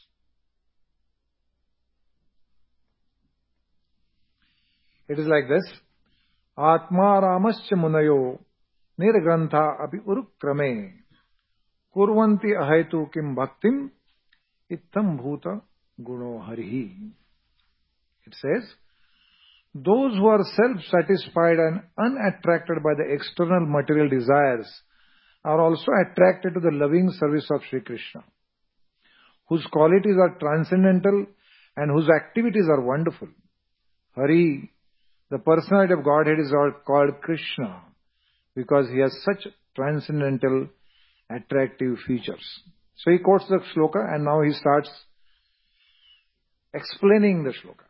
It is like this. Atmaramascha munayo nirgrantha api urukrame kurvanti ahaitu kim bhaktim ittam bhuta guno harihi. It says, those who are self-satisfied and unattracted by the external material desires are also attracted to the loving service of Sri Krishna, whose qualities are transcendental and whose activities are wonderful. Hari, the personality of Godhead, is called Krishna because he has such transcendental, attractive features. So he quotes the shloka and now he starts explaining the shloka.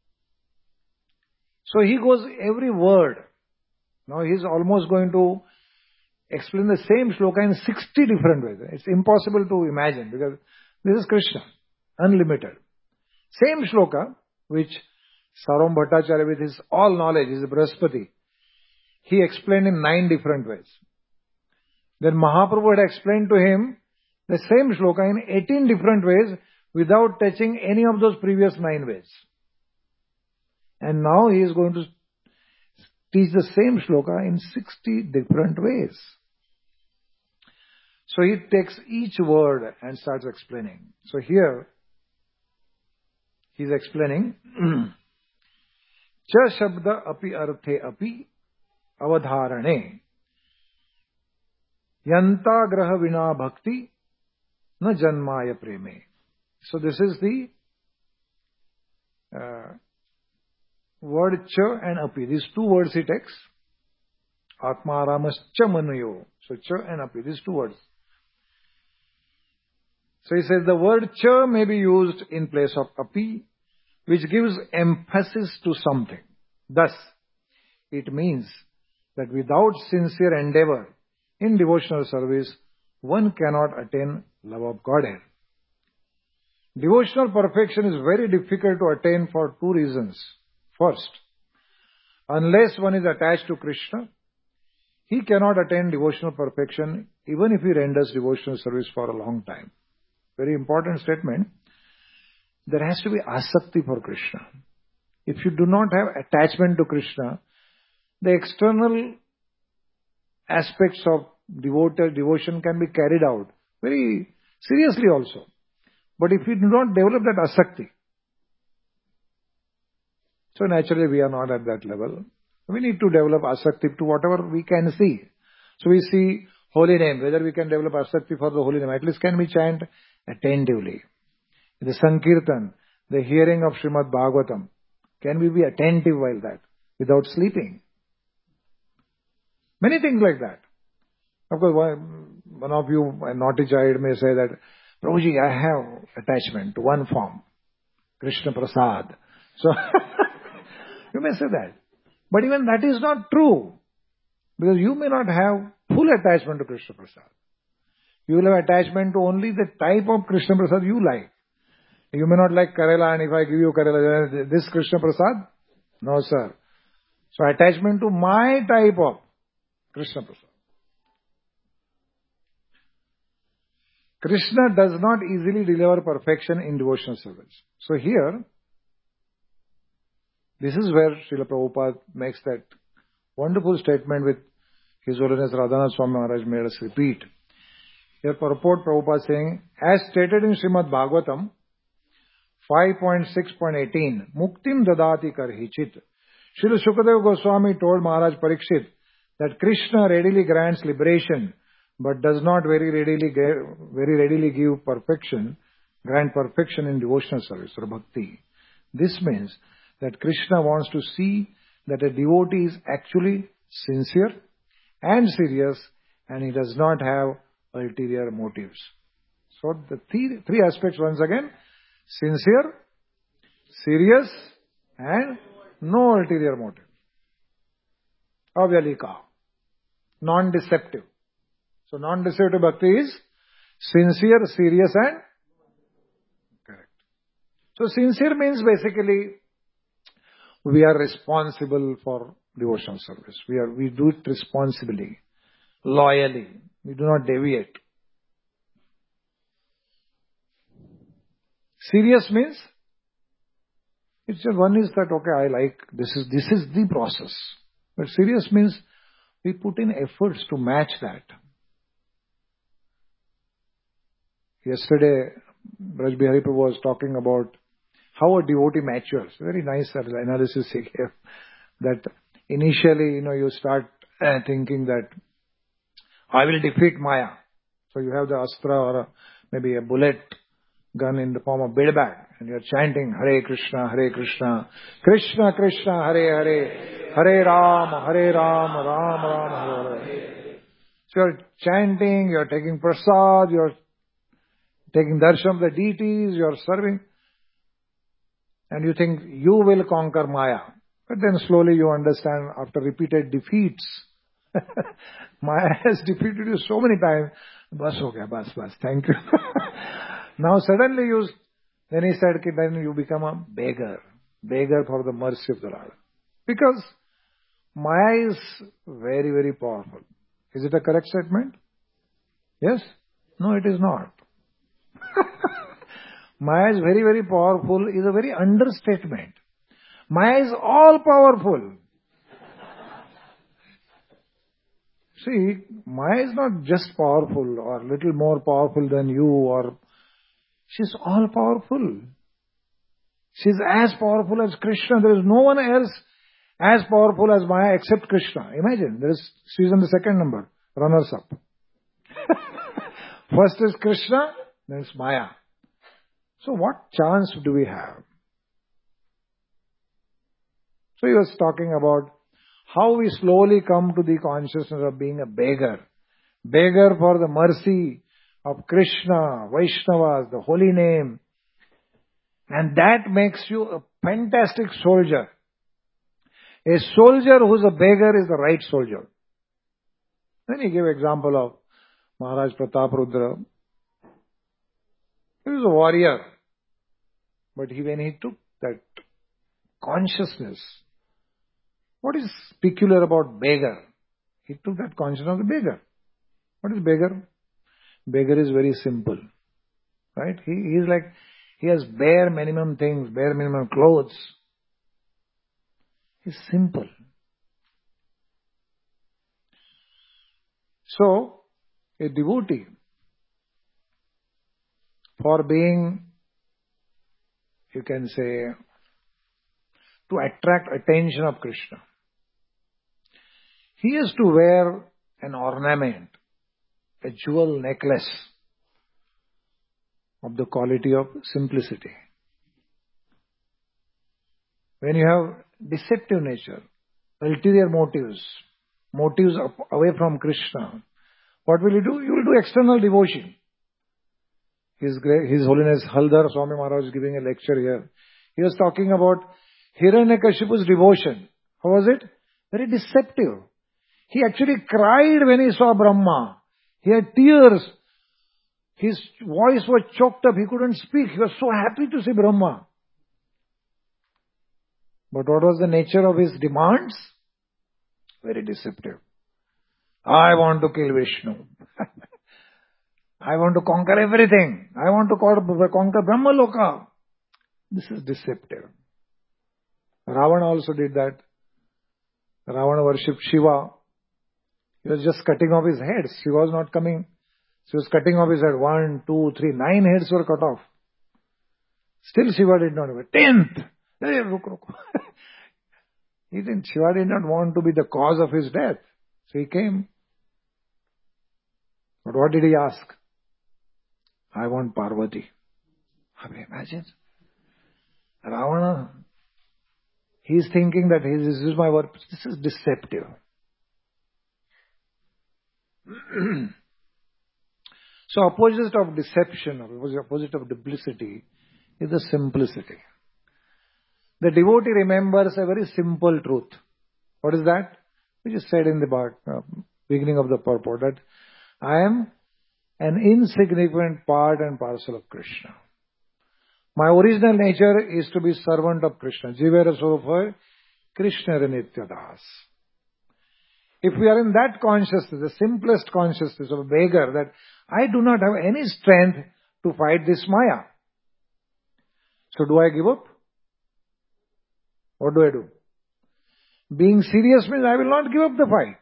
So he goes every word. Now he is almost going to explain the same shloka in 60 different ways. It's impossible to imagine because this is Krishna, unlimited. Same shloka, which Sarvam Bhattacharya with his all knowledge, is a Brahaspati, he explained in 9 different ways. Then Mahaprabhu had explained to him the same shloka in 18 different ways without touching any of those previous 9 ways. And now he is going to teach the same shloka in 60 different ways. So he takes each word and starts explaining. So here, he is explaining, Cha shabda api arthe api avadharane yanta graha vina bhakti na janmaya preme. So this is the word cha and api. These 2 words he takes. Atmaramascha manayo. So cha and api, these 2 words. So he says the word cha may be used in place of api, which gives emphasis to something. Thus, it means that without sincere endeavor in devotional service, one cannot attain love of Godhead. Devotional perfection is very difficult to attain for 2 reasons. First, unless one is attached to Krishna, he cannot attain devotional perfection even if he renders devotional service for a long time. Very important statement. There has to be asakti for Krishna. If you do not have attachment to Krishna, the external aspects of devotion can be carried out very seriously also. But if we do not develop that asakti, so naturally we are not at that level. We need to develop asakti to whatever we can see. So we see holy name, whether we can develop asakti for the holy name, at least can we chant attentively. The Sankirtan, the hearing of Srimad Bhagavatam, can we be attentive while that, without sleeping? Many things like that. Of course, one of you, a naughty child, may say that, Prabhuji, I have attachment to one form, Krishna Prasad. So, you may say that. But even that is not true. Because you may not have full attachment to Krishna Prasad. You will have attachment to only the type of Krishna Prasad you like. You may not like Karela, and if I give you Karela, this Krishna Prasad? No, sir. So attachment to my type of Krishna Prasad. Krishna does not easily deliver perfection in devotional service. So here, this is where Srila Prabhupada makes that wonderful statement with His Holiness Radhanath Swami Maharaj made us repeat. Here purport Prabhupada saying, as stated in Srimad Bhagavatam 5.6.18, Muktim dadati karhichit. Srila Shukadeva Goswami told Maharaj Parikshit that Krishna readily grants liberation, but does not very readily give perfection, grant perfection in devotional service or bhakti. This means that Krishna wants to see that a devotee is actually sincere and serious, and he does not have ulterior motives. So the three aspects once again: sincere, serious, and no ulterior motive. Avyalika, non-deceptive. So non-deceptive bhakti is sincere, serious, and correct. So sincere means basically we are responsible for devotional service. We do it responsibly, loyally. We do not deviate. Serious means it's just one is that okay, I like this is the process. But serious means we put in efforts to match that. Yesterday, Braj Bihari Prabhu was talking about how a devotee matures. Very nice analysis he gave. That initially, you start thinking that I will defeat Maya. So you have the astra or maybe a bullet gun in the form of bead bag, and you are chanting Hare Krishna, Krishna Krishna, Hare Hare, Hare Ram, Ram Ram, Hare Hare. So you are chanting, you are taking prasad, you are taking darshan of the deities, you are serving, and you think you will conquer Maya. But then slowly you understand after repeated defeats, Maya has defeated you so many times. Bas ho gaya, bas, thank you. Now suddenly then he said, then you become a beggar for the mercy of the Lord. Because Maya is very, very powerful. Is it a correct statement? Yes? No, it is not. Maya is very, very powerful is a very understatement. Maya is all powerful. See, Maya is not just powerful or little more powerful than you, or she's all powerful. She's as powerful as Krishna. There is no one else as powerful as Maya except Krishna. Imagine, she's on the second number, runners up. First is Krishna, then it's Maya. So what chance do we have? So he was talking about how we slowly come to the consciousness of being a beggar. Beggar for the mercy of Krishna, Vaishnavas, the holy name. And that makes you a fantastic soldier. A soldier who's a beggar is the right soldier. Then he gave example of Maharaj Pratap Rudra. He was a warrior. But when he took that consciousness, what is peculiar about beggar? He took that consciousness of the beggar. What is beggar? Beggar is very simple. Right? He's like, he has bare minimum things, bare minimum clothes. He's simple. So, a devotee, for being, you can say, to attract attention of Krishna, he has to wear an ornament, a jewel necklace of the quality of simplicity. When you have deceptive nature, ulterior motives away from Krishna, what will you do? You will do external devotion. His Holiness Haldar Swami Maharaj is giving a lecture here. He was talking about Hiranyakashipu's devotion. How was it? Very deceptive. He actually cried when he saw Brahma. He had tears. His voice was choked up. He couldn't speak. He was so happy to see Brahma. But what was the nature of his demands? Very deceptive. I want to kill Vishnu. I want to conquer everything. I want to conquer Brahmaloka. This is deceptive. Ravana also did that. Ravana worshipped Shiva. He was just cutting off his heads. She was not coming. She was cutting off his head. 1, 2, 3, 9 heads were cut off. Still Shiva did not have a 10th. Shiva did not want to be the cause of his death. So he came. But what did he ask? I want Parvati. Have you imagined? Ravana, he is thinking that this is my work. This is deceptive. So opposite of deception, opposite of duplicity is the simplicity. The devotee remembers a very simple truth. What is that? Which is said in the beginning of the purport, that I am an insignificant part and parcel of Krishna. My original nature is to be servant of Krishna. Jivera Swarupa Krishna Nityadas. If we are in that consciousness, the simplest consciousness of a beggar, that I do not have any strength to fight this Maya. So do I give up? What do I do? Being serious means I will not give up the fight.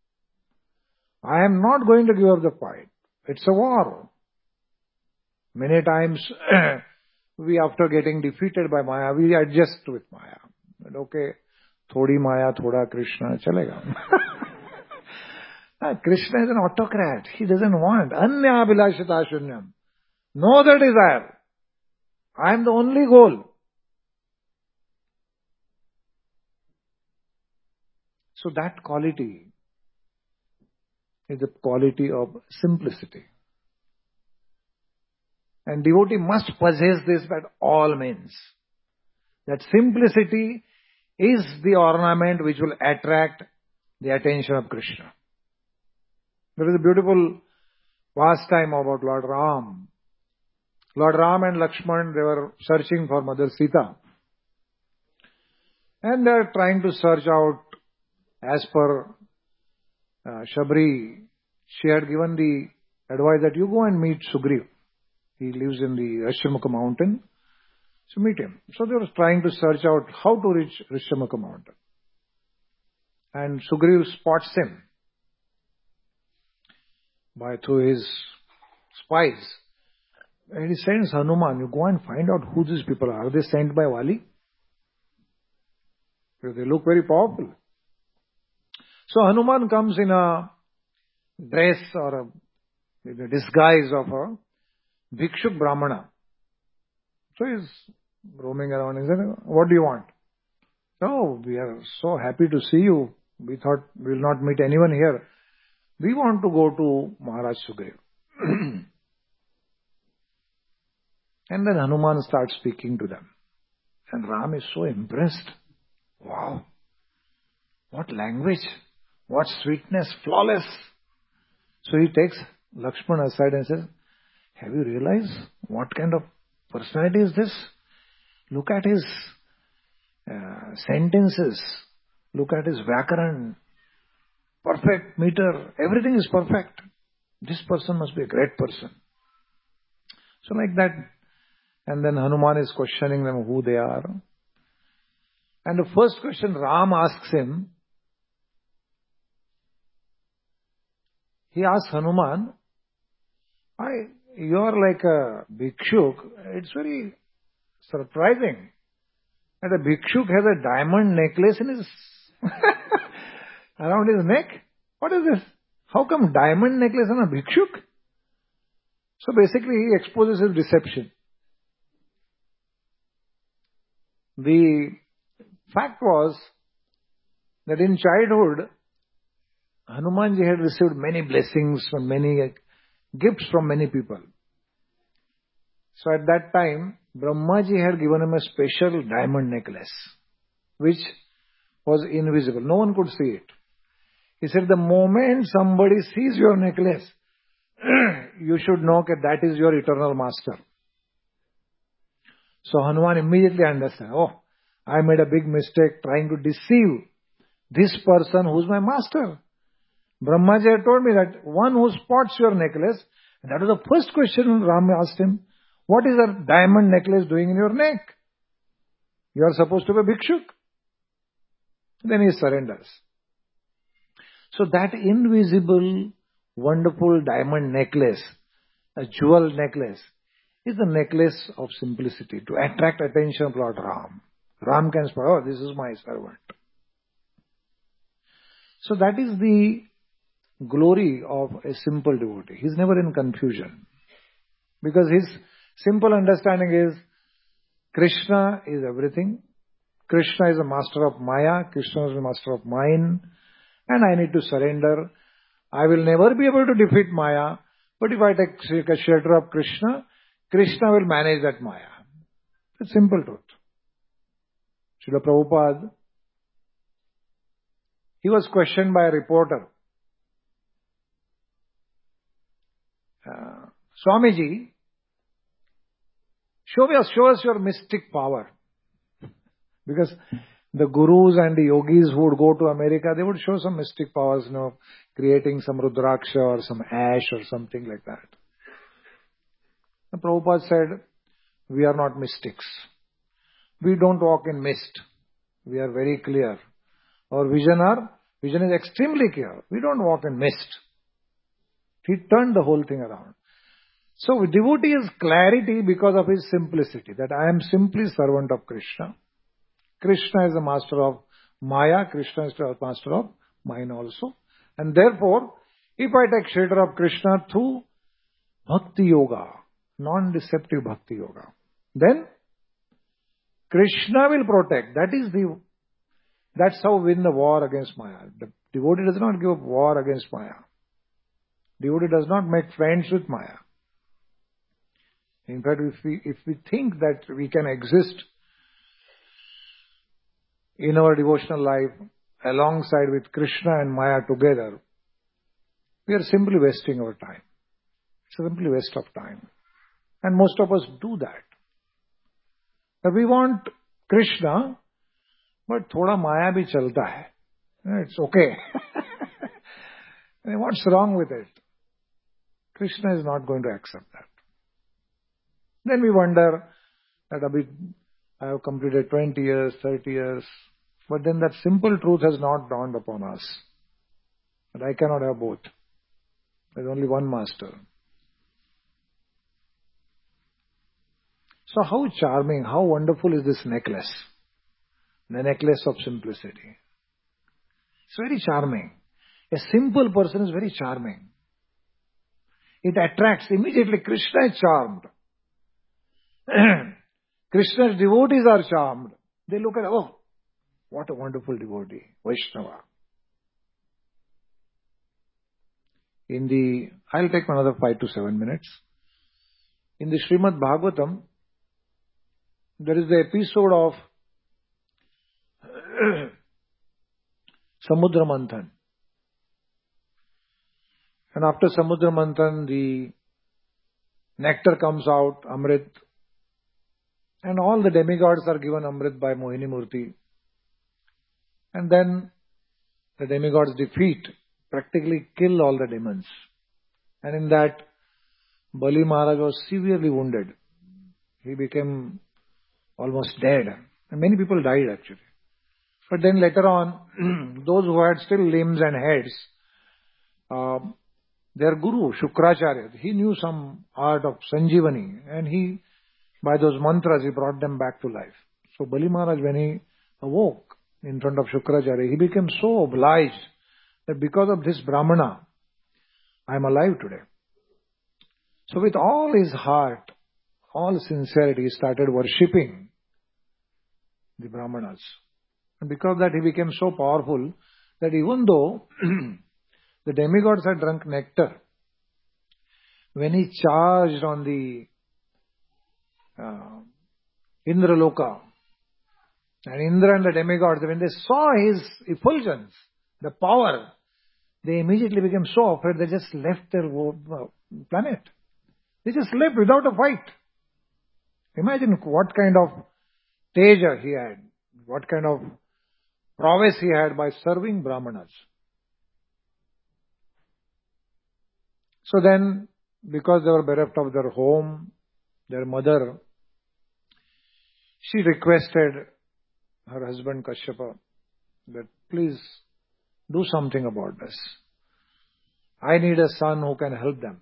I am not going to give up the fight. It's a war. Many times, after getting defeated by Maya, we adjust with Maya. But okay, thodi Maya, thoda Krishna, chalega. Krishna is an autocrat. He doesn't want. Anya abhilashita shunyam. No other desire. I am the only goal. So that quality is the quality of simplicity. And devotee must possess this by all means. That simplicity is the ornament which will attract the attention of Krishna. There is a beautiful pastime about Lord Ram. Lord Ram and Lakshman, they were searching for Mother Sita. And they are trying to search out as per Shabri. She had given the advice that you go and meet Sugriv. He lives in the Rishyamukha mountain. So meet him. So they were trying to search out how to reach Rishyamukha mountain. And Sugriv spots him through his spies. And he sends Hanuman, you go and find out who these people are. Are they sent by Vali? Because they look very powerful. So Hanuman comes in a dress or in a disguise of a Bhikshuk Brahmana. So he's roaming around and said, what do you want? Oh, we are so happy to see you. We thought we will not meet anyone here. We want to go to Maharaj Sugriv. And then Hanuman starts speaking to them. And Ram is so impressed. Wow. What language. What sweetness. Flawless. So he takes Lakshman aside and says, have you realized what kind of personality is this? Look at his sentences. Look at his Vyakaran. Perfect meter. Everything is perfect. This person must be a great person. So like that. And then Hanuman is questioning them who they are. And the first question Ram asks him, he asks Hanuman, you are like a bhikshuk. It's very surprising that a bhikshuk has a diamond necklace in his around his neck. What is this? How come diamond necklace on a bhikshuk? So basically he exposes his deception. The fact was that in childhood, Hanumanji had received many blessings from many gifts from many people. So at that time, Brahmaji had given him a special diamond necklace, which was invisible. No one could see it. He said, the moment somebody sees your necklace, you should know that is your eternal master. So Hanuman immediately understands, oh, I made a big mistake trying to deceive this person who's my master. Brahmaji had told me that one who spots your necklace And that was the first question Ram asked him. What is a diamond necklace doing in your neck? You are supposed to be a bhikshuk. Then he surrenders. So that invisible, wonderful diamond necklace, a jewel necklace, is the necklace of simplicity to attract attention of Lord Ram. Ram can say, oh, this is my servant. So that is the glory of a simple devotee. He is never in confusion. Because his simple understanding is, Krishna is everything. Krishna is the master of Maya. Krishna is the master of mind. And I need to surrender. I will never be able to defeat Maya. But if I take a shelter of Krishna, Krishna will manage that Maya. It's simple truth. Srila Prabhupada, he was questioned by a reporter. Swamiji, show us your mystic power. Because the gurus and the yogis who would go to America, they would show some mystic powers, creating some Rudraksha or some ash or something like that. The Prabhupada said, we are not mystics. We don't walk in mist. We are very clear. Our vision is extremely clear. We don't walk in mist. He turned the whole thing around. So devotee has clarity because of his simplicity, that I am simply servant of Krishna. Krishna is the master of Maya. Krishna is the master of mind also. And therefore, if I take shelter of Krishna through Bhakti Yoga, non-deceptive Bhakti Yoga, then Krishna will protect. That's how we win the war against Maya. The devotee does not give up war against Maya. Devotee does not make friends with Maya. In fact, if we think that we can exist in our devotional life alongside with Krishna and Maya together, we are simply wasting our time. It's simply waste of time. And most of us do that. But we want Krishna, but thoda Maya bhi chalta hai. It's okay. What's wrong with it? Krishna is not going to accept that. Then we wonder that I have completed 20 years, 30 years, but then that simple truth has not dawned upon us. That I cannot have both. There's only one master. So how charming, how wonderful is this necklace? The necklace of simplicity. It's very charming. A simple person is very charming. It attracts immediately. Krishna is charmed. Krishna's devotees are charmed. They look at, oh, what a wonderful devotee, Vaishnava. I'll take another 5 to 7 minutes. In the Srimad Bhagavatam, there is the episode of Samudra Manthan. And after Samudra Manthan, the nectar comes out, Amrit. And all the demigods are given Amrit by Mohini Murti. And then the demigods defeat, practically kill all the demons. And in that, Bali Maharaj was severely wounded. He became almost dead. And many people died actually. But then later on, those who had still limbs and heads, their guru, Shukracharya, he knew some art of Sanjeevani. And by those mantras, he brought them back to life. So Bali Maharaj, when he awoke in front of Shukracharya, he became so obliged that because of this Brahmana, I am alive today. So with all his heart, all sincerity, he started worshipping the Brahmanas. And because of that, he became so powerful that even though the demigods had drunk nectar, when he charged on the Indraloka, and Indra and the demigods, when they saw his effulgence, the power, they immediately became so afraid they just left their planet. They just left without a fight. Imagine what kind of teja he had, what kind of prowess he had by serving Brahmanas. So then because they were bereft of their home, their mother, she requested her husband Kashyapa that please do something about this. I need a son who can help them.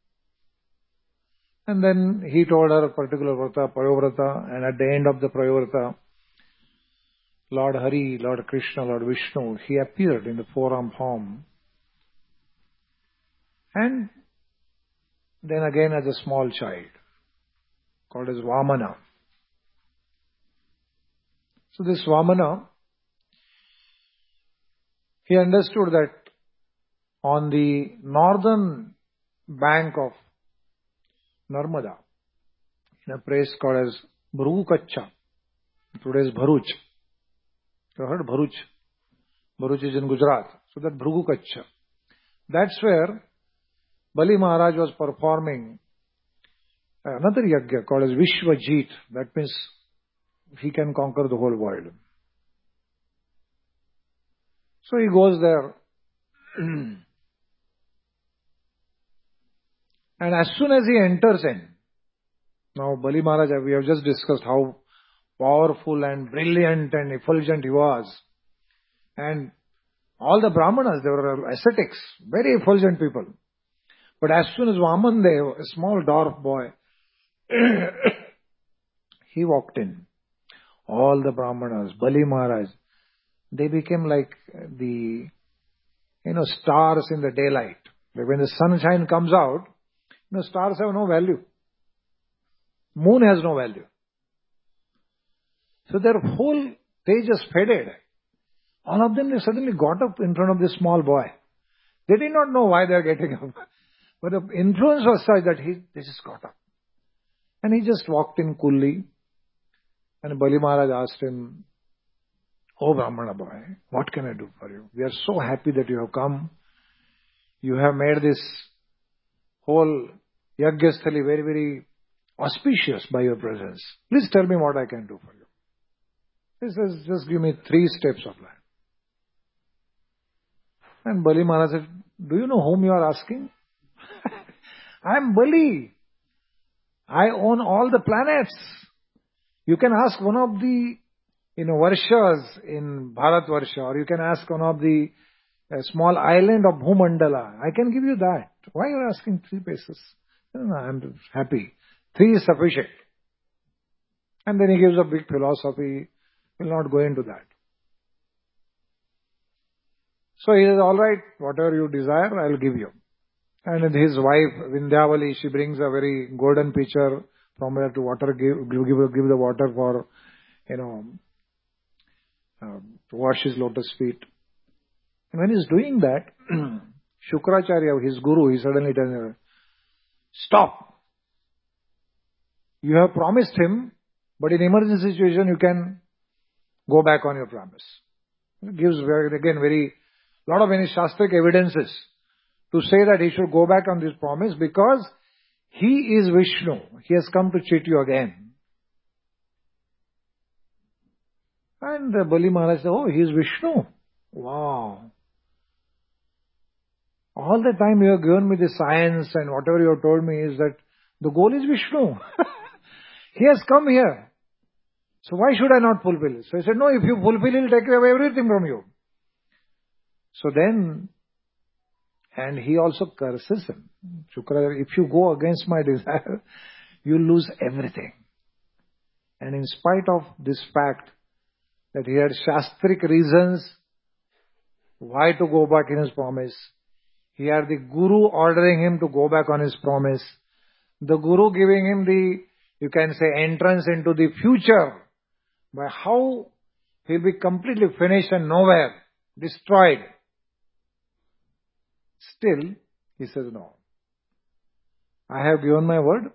And then he told her a particular vrata, Prayovrata, and at the end of the Prayovrata, Lord Hari, Lord Krishna, Lord Vishnu, he appeared in the four-arm form. And then again as a small child, called as Vamana. So this Vamana, he understood that on the northern bank of Narmada, in a place called as Bhrugukachcha, today's Bharuch. You heard Bharuch? Bharuch is in Gujarat. So that Bhrugukachcha. That's where Bali Maharaj was performing another yajna called as Vishwajit. That means he can conquer the whole world. So he goes there. And as soon as he enters in, now Bali Maharaj, we have just discussed how powerful and brilliant and effulgent he was. And all the Brahmanas, they were ascetics, very effulgent people. But as soon as Vamandev, a small dwarf boy, he walked in, all the Brahmanas, Bali Maharaj, they became like the, stars in the daylight. Like when the sunshine comes out, stars have no value. Moon has no value. So their whole tejas faded. All of them, they suddenly got up in front of this small boy. They did not know why they are getting up. But the influence was such that they just got up. And he just walked in coolly. And Bali Maharaj asked him, "Oh Brahmana boy, what can I do for you? We are so happy that you have come. You have made this whole Yajnasthali very, very auspicious by your presence. Please tell me what I can do for you." He says, "Just give me 3 steps of land." And Bali Maharaj said, "Do you know whom you are asking? I am Bali. I own all the planets. You can ask one of the, Varshas in Bharatvarsha, or you can ask one of the small island of Bhumandala. I can give you that. Why are you asking 3 places?" "No, I am happy. 3 is sufficient." And then he gives a big philosophy. We'll not go into that. So he says, "All right, whatever you desire, I'll give you." And his wife, Vindhyavali, she brings a very golden pitcher from where to water, give the water for, to wash his lotus feet. And when he's doing that, Shukracharya, his guru, he suddenly tells her, "Stop. You have promised him, but in emergency situation, you can go back on your promise." It gives, very lot of any Shastric evidences to say that he should go back on this promise because he is Vishnu. He has come to cheat you again. And Bali Maharaj said, "Oh, he is Vishnu. Wow. All the time you have given me the science and whatever you have told me is that the goal is Vishnu. He has come here. So why should I not fulfill it?" So he said, "No, if you fulfill, he'll take away everything from you." So then, and he also curses him. Shukra, "If you go against my desire, you lose everything." And in spite of this fact that he had Shastric reasons why to go back in his promise, he had the Guru ordering him to go back on his promise, the Guru giving him the, you can say, entrance into the future, by how he'll be completely finished and nowhere, destroyed. Still, he says, "No. I have given my word.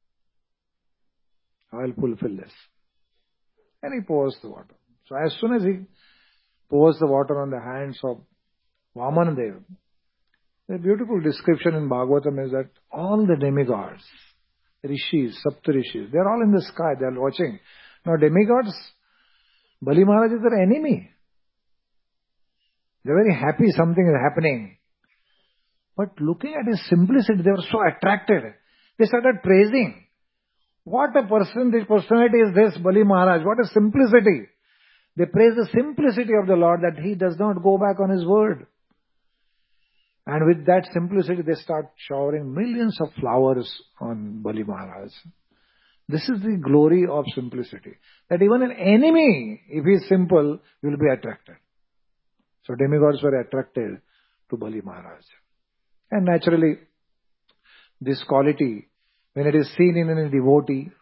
I will fulfill this." And he pours the water. So as soon as he pours the water on the hands of Vamandev, the beautiful description in Bhagavatam is that all the demigods, rishis, saptarishis, they are all in the sky, they are watching. Now demigods, Bali Maharaj is their enemy. They are very happy something is happening. But looking at his simplicity, they were so attracted. They started praising. What a personality is this, Bali Maharaj. What a simplicity. They praise the simplicity of the Lord, that he does not go back on his word. And with that simplicity, they start showering millions of flowers on Bali Maharaj. This is the glory of simplicity. That even an enemy, if he is simple, will be attracted. So demigods were attracted to Bali Maharaj. And naturally, this quality, when it is seen in a devotee,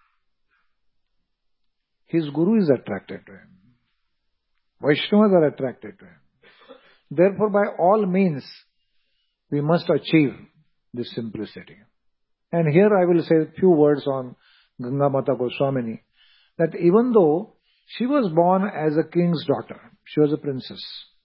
his guru is attracted to him. Vaishnavas are attracted to him. Therefore, by all means, we must achieve this simplicity. And here I will say a few words on Ganga Mata Goswamini, that even though she was born as a king's daughter, she was a princess.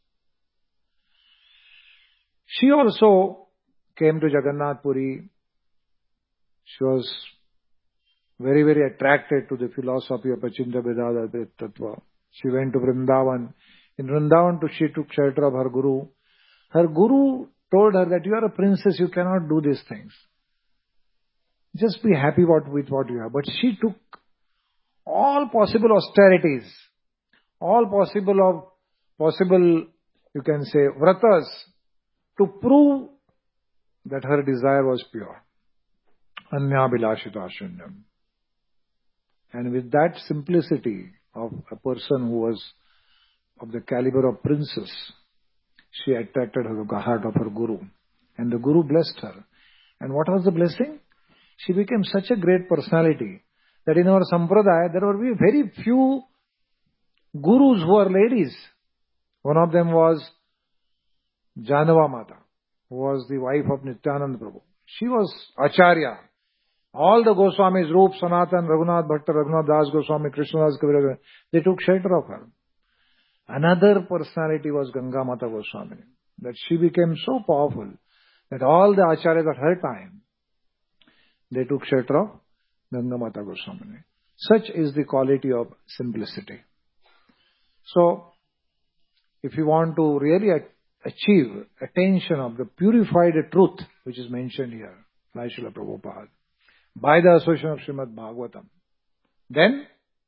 She also came to Jagannath Puri. She was very, very attracted to the philosophy of Achinta Vedada Tattva. She went to Vrindavan. In Vrindavan, she took shelter of her guru. Her guru told her that you are a princess, you cannot do these things. Just be happy with what you have. But she took all possible austerities, all possible, you can say, vratas, to prove that her desire was pure. Anya bilashita shunyam. And with that simplicity of a person who was of the caliber of princess, she attracted the heart of her guru. And the guru blessed her. And what was the blessing? She became such a great personality that in our sampradaya, there were very few gurus who were ladies. One of them was Janava Mata, who was the wife of Nityananda Prabhu. She was Acharya. All the Goswamis, Rup, Sanatan, Raghunath Bhatta, Raghunath Das Goswami, Krishnadas Kaviraj, they took shelter of her. Another personality was Ganga Mata Goswami. That she became so powerful that all the Acharyas at her time, they took shelter of Ganga Mata Goswami. Such is the quality of simplicity. So, if you want to really achieve attention of the purified truth, which is mentioned here, by Srila Prabhupada, by the association of Srimad Bhagavatam, then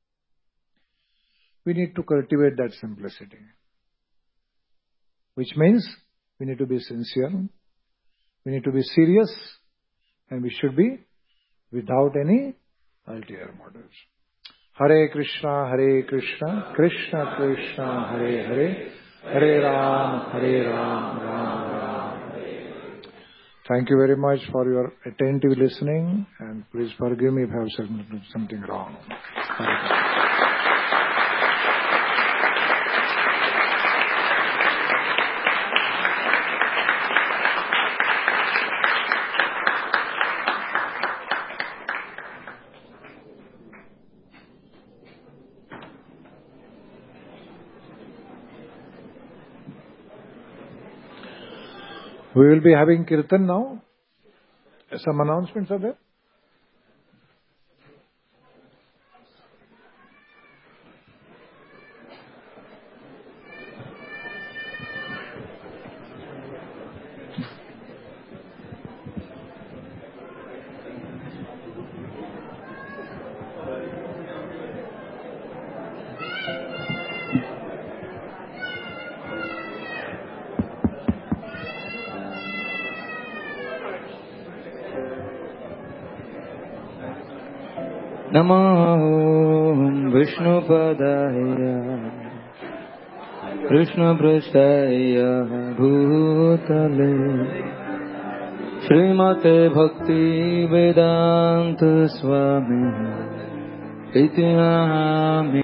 we need to cultivate that simplicity. Which means we need to be sincere, we need to be serious, and we should be without any ulterior motives. Hare Krishna, Krishna Krishna, Hare Hare, Hare Ram, Ram Ram. Thank you very much for your attentive listening, and please forgive me if I have said something wrong. We will be having Kirtan now. Some announcements are there? Namo Vishnupadaya Krishna Prasthaya Bhutale Srimate Bhakti Vedanta Swami Iti